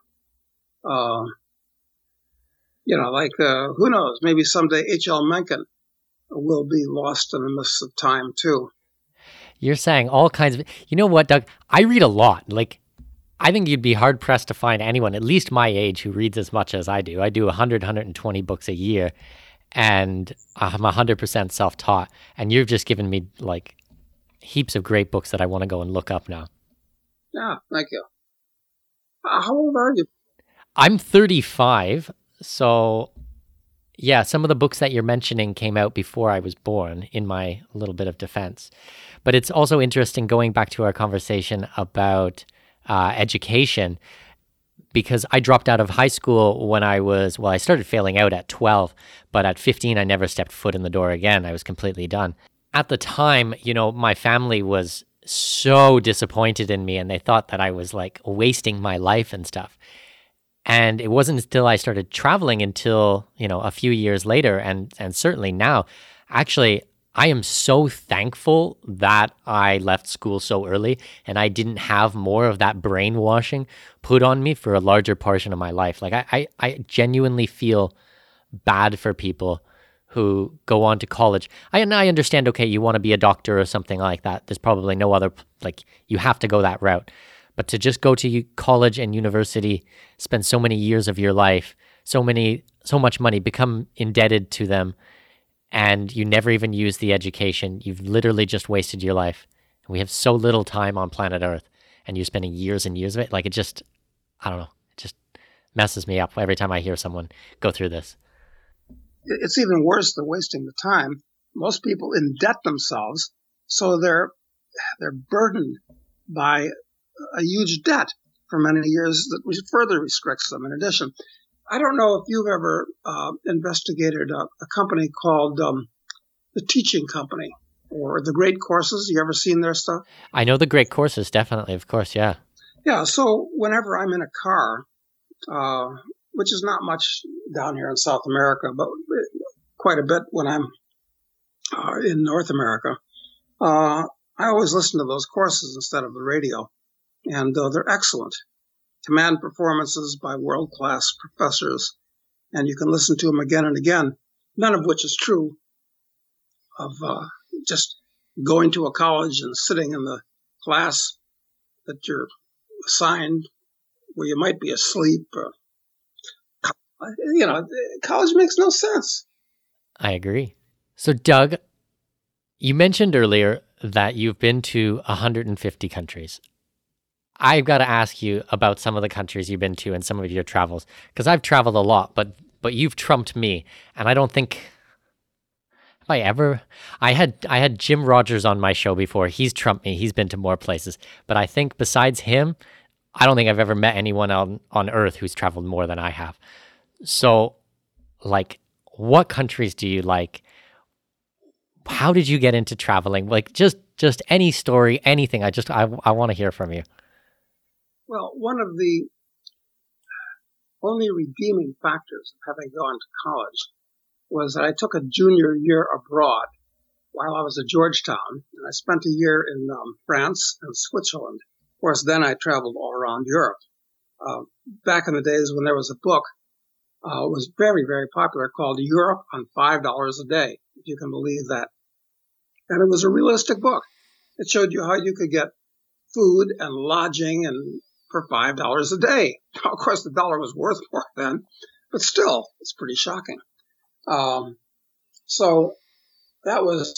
Who knows? Maybe someday H.L. Mencken will be lost in the mists of time, too. You're saying all kinds of. You know what, Doug? I read a lot. Like, I think you'd be hard pressed to find anyone, at least my age, who reads as much as I do. I do 120 books a year, and I'm 100% self taught. And you've just given me like heaps of great books that I want to go and look up now. Yeah, thank you. How old are you? I'm 35, so yeah, some of the books that you're mentioning came out before I was born, in my little bit of defense. But it's also interesting going back to our conversation about education, because I dropped out of high school when I started failing out at 12, but at 15, I never stepped foot in the door again. I was completely done. At the time, my family was so disappointed in me, and they thought that I was like wasting my life and stuff. And it wasn't until I started traveling until, a few years later, and certainly now, actually, I am so thankful that I left school so early and I didn't have more of that brainwashing put on me for a larger portion of my life. Like I genuinely feel bad for people who go on to college. I understand, okay, you want to be a doctor or something like that. There's probably no other, like, you have to go that route. But to just go to college and university, spend so many years of your life, so much money, become indebted to them, and you never even use the education, you've literally just wasted your life. And we have so little time on planet Earth, and you're spending years and years of it. Like, it just, I don't know, it just messes me up every time I hear someone go through this. It's even worse than wasting the time. Most people indebt themselves, so they're burdened by a huge debt for many years that further restricts them. In addition, I don't know if you've ever investigated a company called the Teaching Company or the Great Courses. You ever seen their stuff? I know the Great Courses, definitely, of course, yeah. Yeah, so whenever I'm in a car, which is not much down here in South America, but quite a bit when I'm in North America, I always listen to those courses instead of the radio. And they're excellent. Command performances by world-class professors. And you can listen to them again and again, none of which is true of just going to a college and sitting in the class that you're assigned where you might be asleep. College makes no sense. I agree. So, Doug, you mentioned earlier that you've been to 150 countries. I've got to ask you about some of the countries you've been to and some of your travels, because I've traveled a lot, but you've trumped me, and I don't think have I ever. I had Jim Rogers on my show before. He's trumped me. He's been to more places, but I think besides him, I don't think I've ever met anyone on Earth who's traveled more than I have. So, like, what countries do you like? How did you get into traveling? Like, just any story, anything. I want to hear from you. Well, one of the only redeeming factors of having gone to college was that I took a junior year abroad while I was at Georgetown, and I spent a year in France and Switzerland. Of course, then I traveled all around Europe. Back in the days when there was a book, it was very, very popular, called Europe on $5 a Day, if you can believe that. And it was a realistic book. It showed you how you could get food and lodging and for $5 a day. Of course, the dollar was worth more then, but still, it's pretty shocking. So that was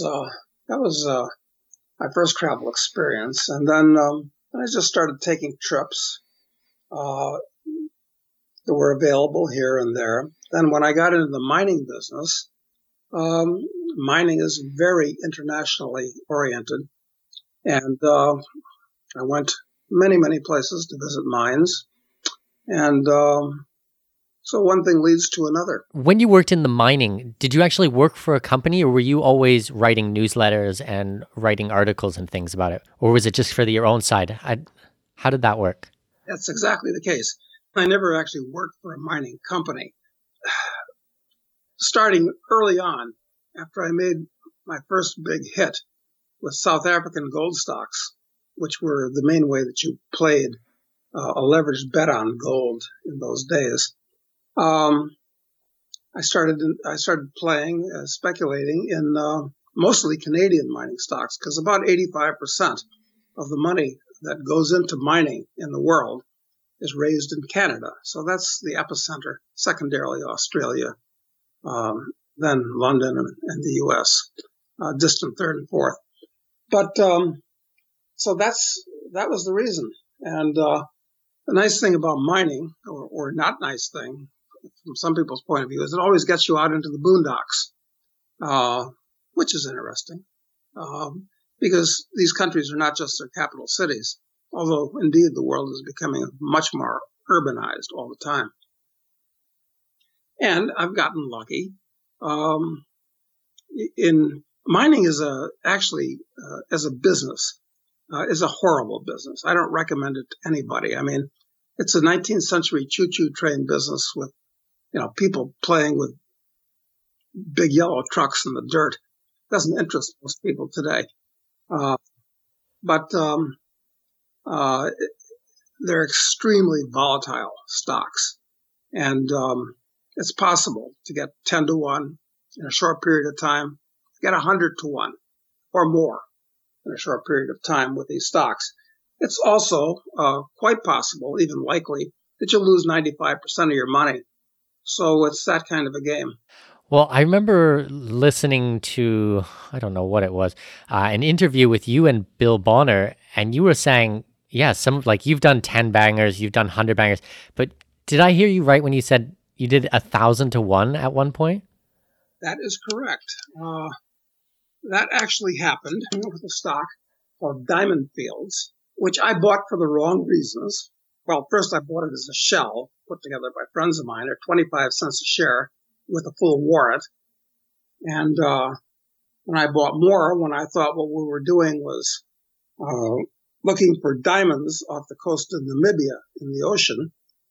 my first travel experience, and then I just started taking trips that were available here and there. Then, when I got into the mining business, mining is very internationally oriented, and I went many, many places to visit mines. And so one thing leads to another. When you worked in the mining, did you actually work for a company, or were you always writing newsletters and writing articles and things about it? Or was it just for your own side? How did that work? That's exactly the case. I never actually worked for a mining company. Starting early on, after I made my first big hit with South African gold stocks, which were the main way that you played a leveraged bet on gold in those days. I started playing, speculating in mostly Canadian mining stocks, because about 85% of the money that goes into mining in the world is raised in Canada. So that's the epicenter, secondarily Australia, then London and the U.S., distant third and fourth. But so that was the reason. And the nice thing about mining, or not nice thing, from some people's point of view, is it always gets you out into the boondocks, which is interesting, because these countries are not just their capital cities, although indeed the world is becoming much more urbanized all the time. And I've gotten lucky. In mining as a business, is a horrible business. I don't recommend it to anybody. I mean, it's a 19th century choo-choo train business with, people playing with big yellow trucks in the dirt. Doesn't interest most people today. But they're extremely volatile stocks. And it's possible to get 10 to 1 in a short period of time, get 100 to 1 or more in a short period of time with these stocks. It's also quite possible, even likely, that you'll lose 95% of your money. So it's that kind of a game. Well, I remember listening to, I don't know what it was, an interview with you and Bill Bonner, and you were saying, you've done 10 bangers, you've done 100 bangers, but did I hear you right when you said you did 1,000 to 1 at one point? That is correct. That actually happened with a stock called Diamond Fields, which I bought for the wrong reasons. Well, first I bought it as a shell put together by friends of mine at 25 cents a share with a full warrant. And when I bought more, when I thought what we were doing was looking for diamonds off the coast of Namibia in the ocean,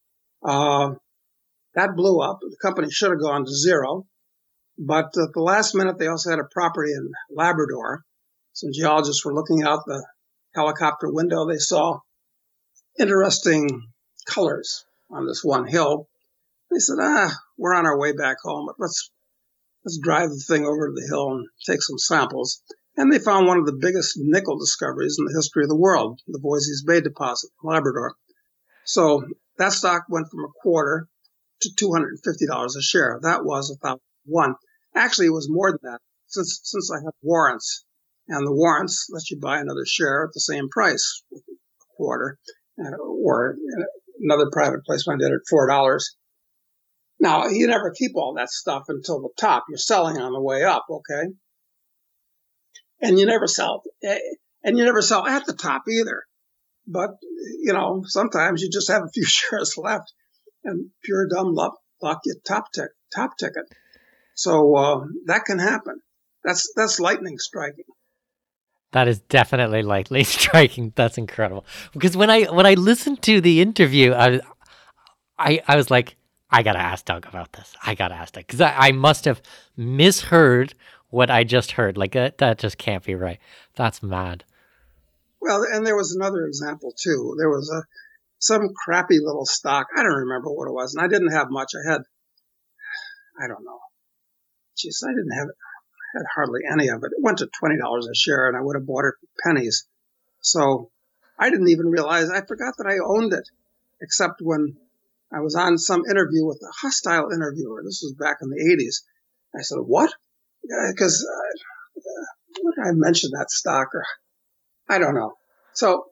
that blew up. The company should have gone to zero. But at the last minute, they also had a property in Labrador. Some geologists were looking out the helicopter window. They saw interesting colors on this one hill. They said, we're on our way back home. Let's drive the thing over to the hill and take some samples. And they found one of the biggest nickel discoveries in the history of the world, the Voisey's Bay deposit in Labrador. So that stock went from a quarter to $250 a share. That was 1,001. Actually, it was more than that since I have warrants. And the warrants let you buy another share at the same price, a quarter, or another private placement I did at $4. Now, you never keep all that stuff until the top. You're selling on the way up, okay? And you never sell at the top either. But, sometimes you just have a few shares left, and pure dumb luck, you top ticket. So that can happen. That's lightning striking. That is definitely lightning striking. That's incredible. Because when I listened to the interview, I was like, I gotta ask Doug about this. Because I must have misheard what I just heard. Like that just can't be right. That's mad. Well, and there was another example too. There was some crappy little stock. I don't remember what it was, and I didn't have much. I don't know. I didn't have had hardly any of it. It went to $20 a share, and I would have bought it for pennies. So I didn't even realize. I forgot that I owned it, except when I was on some interview with a hostile interviewer. This was back in the 80s. I said, what? Because what did I mention that stock? Or I don't know. So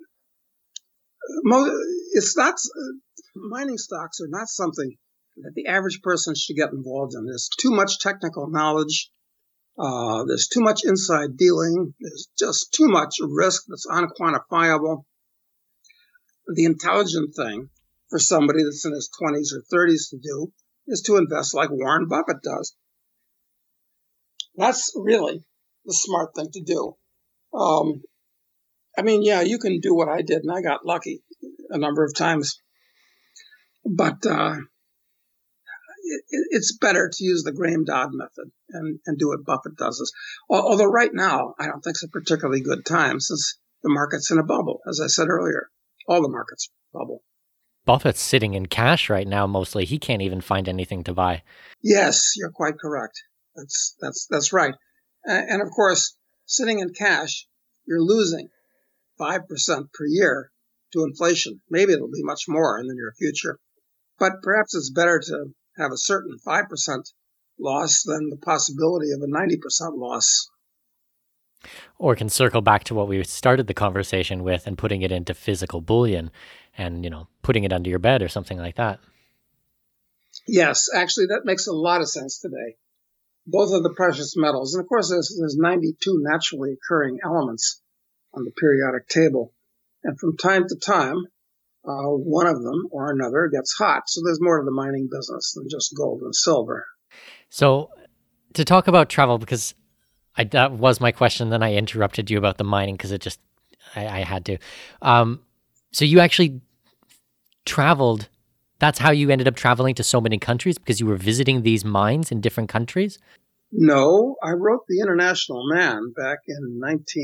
it's not, mining stocks are not something that the average person should get involved in. There's too much technical knowledge. There's too much inside dealing. There's just too much risk that's unquantifiable. The intelligent thing for somebody that's in his 20s or 30s to do is to invest like Warren Buffett does. That's really the smart thing to do. You can do what I did, and I got lucky a number of times. But it's better to use the Graham-Dodd method and do what Buffett does. Although right now, I don't think it's a particularly good time since the market's in a bubble. As I said earlier, all the markets are in a bubble. Buffett's sitting in cash right now mostly. He can't even find anything to buy. Yes, you're quite correct. That's right. And of course, sitting in cash, you're losing 5% per year to inflation. Maybe it'll be much more in the near future. But perhaps it's better to have a certain 5% loss than the possibility of a 90% loss. Or can circle back to what we started the conversation with and putting it into physical bullion and, putting it under your bed or something like that. Yes, actually, that makes a lot of sense today. Both of the precious metals. And of course, there's 92 naturally occurring elements on the periodic table. And from time to time, one of them or another gets hot. So there's more to the mining business than just gold and silver. So to talk about travel, because that was my question, then I interrupted you about the mining because I had to. So you actually traveled. That's how you ended up traveling to so many countries, because you were visiting these mines in different countries? No, I wrote The International Man back in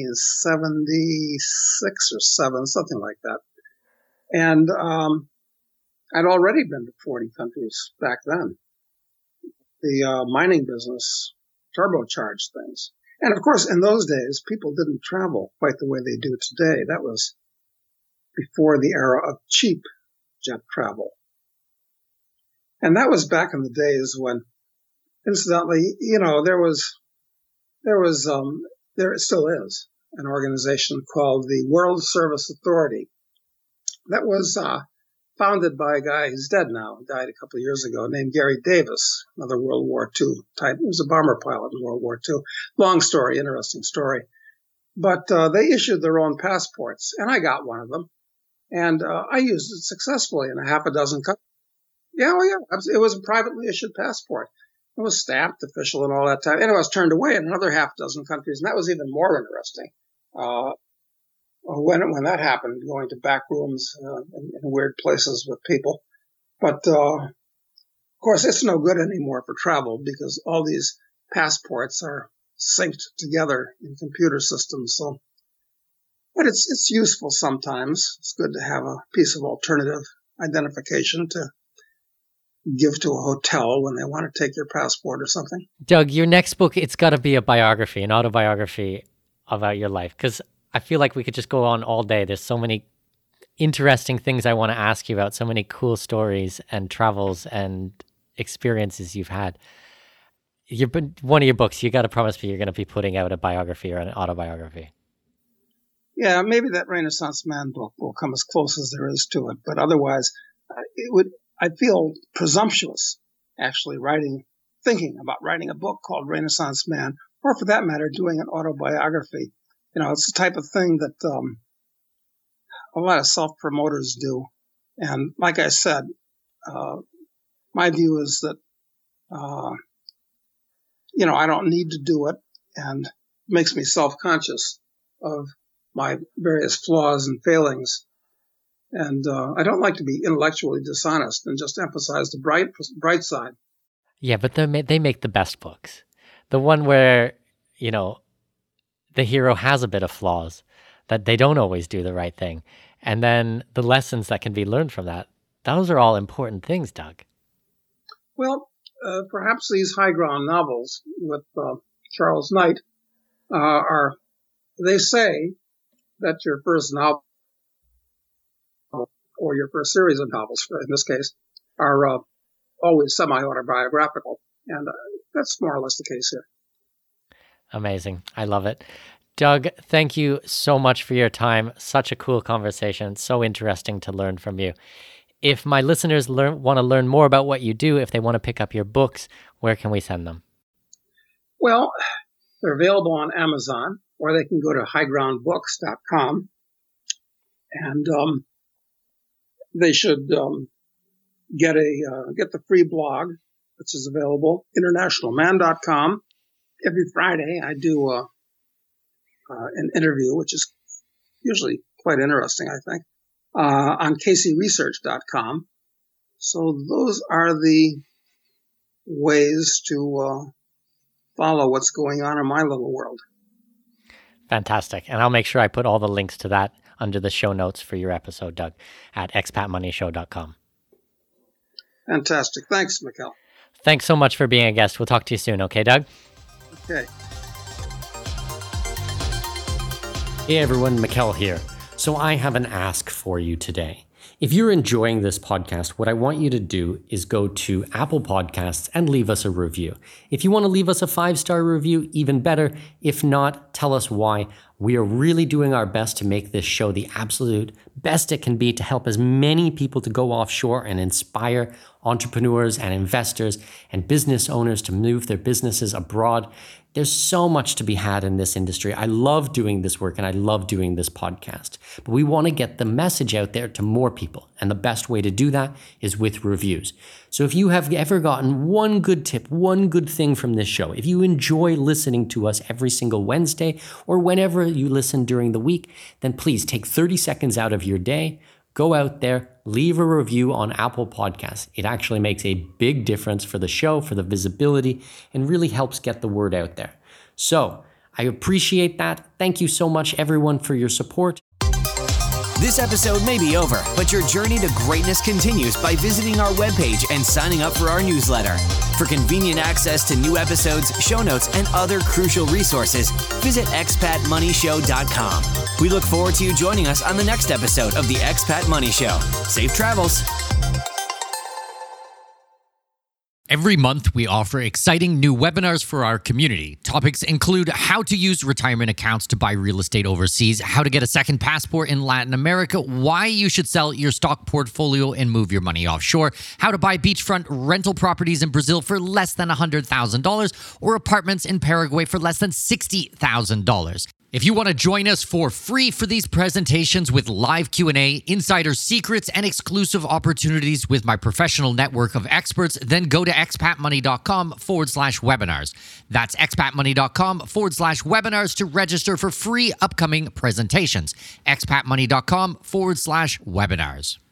1976 or 7, something like that. And I'd already been to 40 countries back then. The mining business turbocharged things. And of course, in those days, people didn't travel quite the way they do today. That was before the era of cheap jet travel. And that was back in the days when, incidentally, there still is an organization called the World Service Authority that was founded by a guy who's dead now, died a couple of years ago, named Gary Davis, another World War II type. He was a bomber pilot in World War II. Long story, interesting story. But they issued their own passports, and I got one of them. And I used it successfully in a half a dozen countries. Yeah, it was a privately issued passport. It was stamped, official, and all that time. And it was turned away in another half dozen countries, and that was even more interesting. When that happened, going to back rooms in weird places with people. But, of course, it's no good anymore for travel because all these passports are synced together in computer systems. So, but it's useful sometimes. It's good to have a piece of alternative identification to give to a hotel when they want to take your passport or something. Doug, your next book, it's got to be a biography, an autobiography about your life, because I feel like we could just go on all day. There's so many interesting things I want to ask you about, so many cool stories and travels and experiences you've had. One of your books, you got to promise me you're going to be putting out a biography or an autobiography. Yeah, maybe that Renaissance Man book will come as close as there is to it. But otherwise, I feel presumptuous actually thinking about writing a book called Renaissance Man, or for that matter, doing an autobiography. It's the type of thing that a lot of self-promoters do. And like I said, my view is that, I don't need to do it, and it makes me self-conscious of my various flaws and failings. And I don't like to be intellectually dishonest and just emphasize the bright side. Yeah, but they make the best books. The one where, the hero has a bit of flaws, that they don't always do the right thing. And then the lessons that can be learned from that, those are all important things, Doug. Well, perhaps these high ground novels with Charles Knight they say that your first novel or your first series of novels, in this case, are always semi-autobiographical. And that's more or less the case here. Amazing. I love it. Doug, thank you so much for your time. Such a cool conversation. So interesting to learn from you. If my listeners want to learn more about what you do, if they want to pick up your books, where can we send them? Well, they're available on Amazon, or they can go to highgroundbooks.com. And they should get the free blog, which is available, internationalman.com. Every Friday, I do an interview, which is usually quite interesting, I think, on caseyresearch.com. So those are the ways to follow what's going on in my little world. Fantastic. And I'll make sure I put all the links to that under the show notes for your episode, Doug, at expatmoneyshow.com. Fantastic. Thanks, Mikkel. Thanks so much for being a guest. We'll talk to you soon. Okay, Doug? Okay. Hey everyone, Mikkel here. So I have an ask for you today. If you're enjoying this podcast, what I want you to do is go to Apple Podcasts and leave us a review. If you want to leave us a 5-star review, even better. If not, tell us why. We are really doing our best to make this show the absolute best it can be to help as many people to go offshore and inspire entrepreneurs and investors and business owners to move their businesses abroad. There's so much to be had in this industry. I love doing this work and I love doing this podcast, but we want to get the message out there to more people. And the best way to do that is with reviews. So if you have ever gotten one good tip, one good thing from this show, if you enjoy listening to us every single Wednesday or whenever you listen during the week, then please take 30 seconds out of your day, go out there, leave a review on Apple Podcasts. It actually makes a big difference for the show, for the visibility, and really helps get the word out there. So I appreciate that. Thank you so much, everyone, for your support. This episode may be over, but your journey to greatness continues by visiting our webpage and signing up for our newsletter. For convenient access to new episodes, show notes, and other crucial resources, visit expatmoneyshow.com. We look forward to you joining us on the next episode of the Expat Money Show. Safe travels. Every month, we offer exciting new webinars for our community. Topics include how to use retirement accounts to buy real estate overseas, how to get a second passport in Latin America, why you should sell your stock portfolio and move your money offshore, how to buy beachfront rental properties in Brazil for less than $100,000, or apartments in Paraguay for less than $60,000. If you want to join us for free for these presentations with live Q&A, insider secrets, and exclusive opportunities with my professional network of experts, then go to expatmoney.com/webinars. That's expatmoney.com/webinars to register for free upcoming presentations. expatmoney.com/webinars.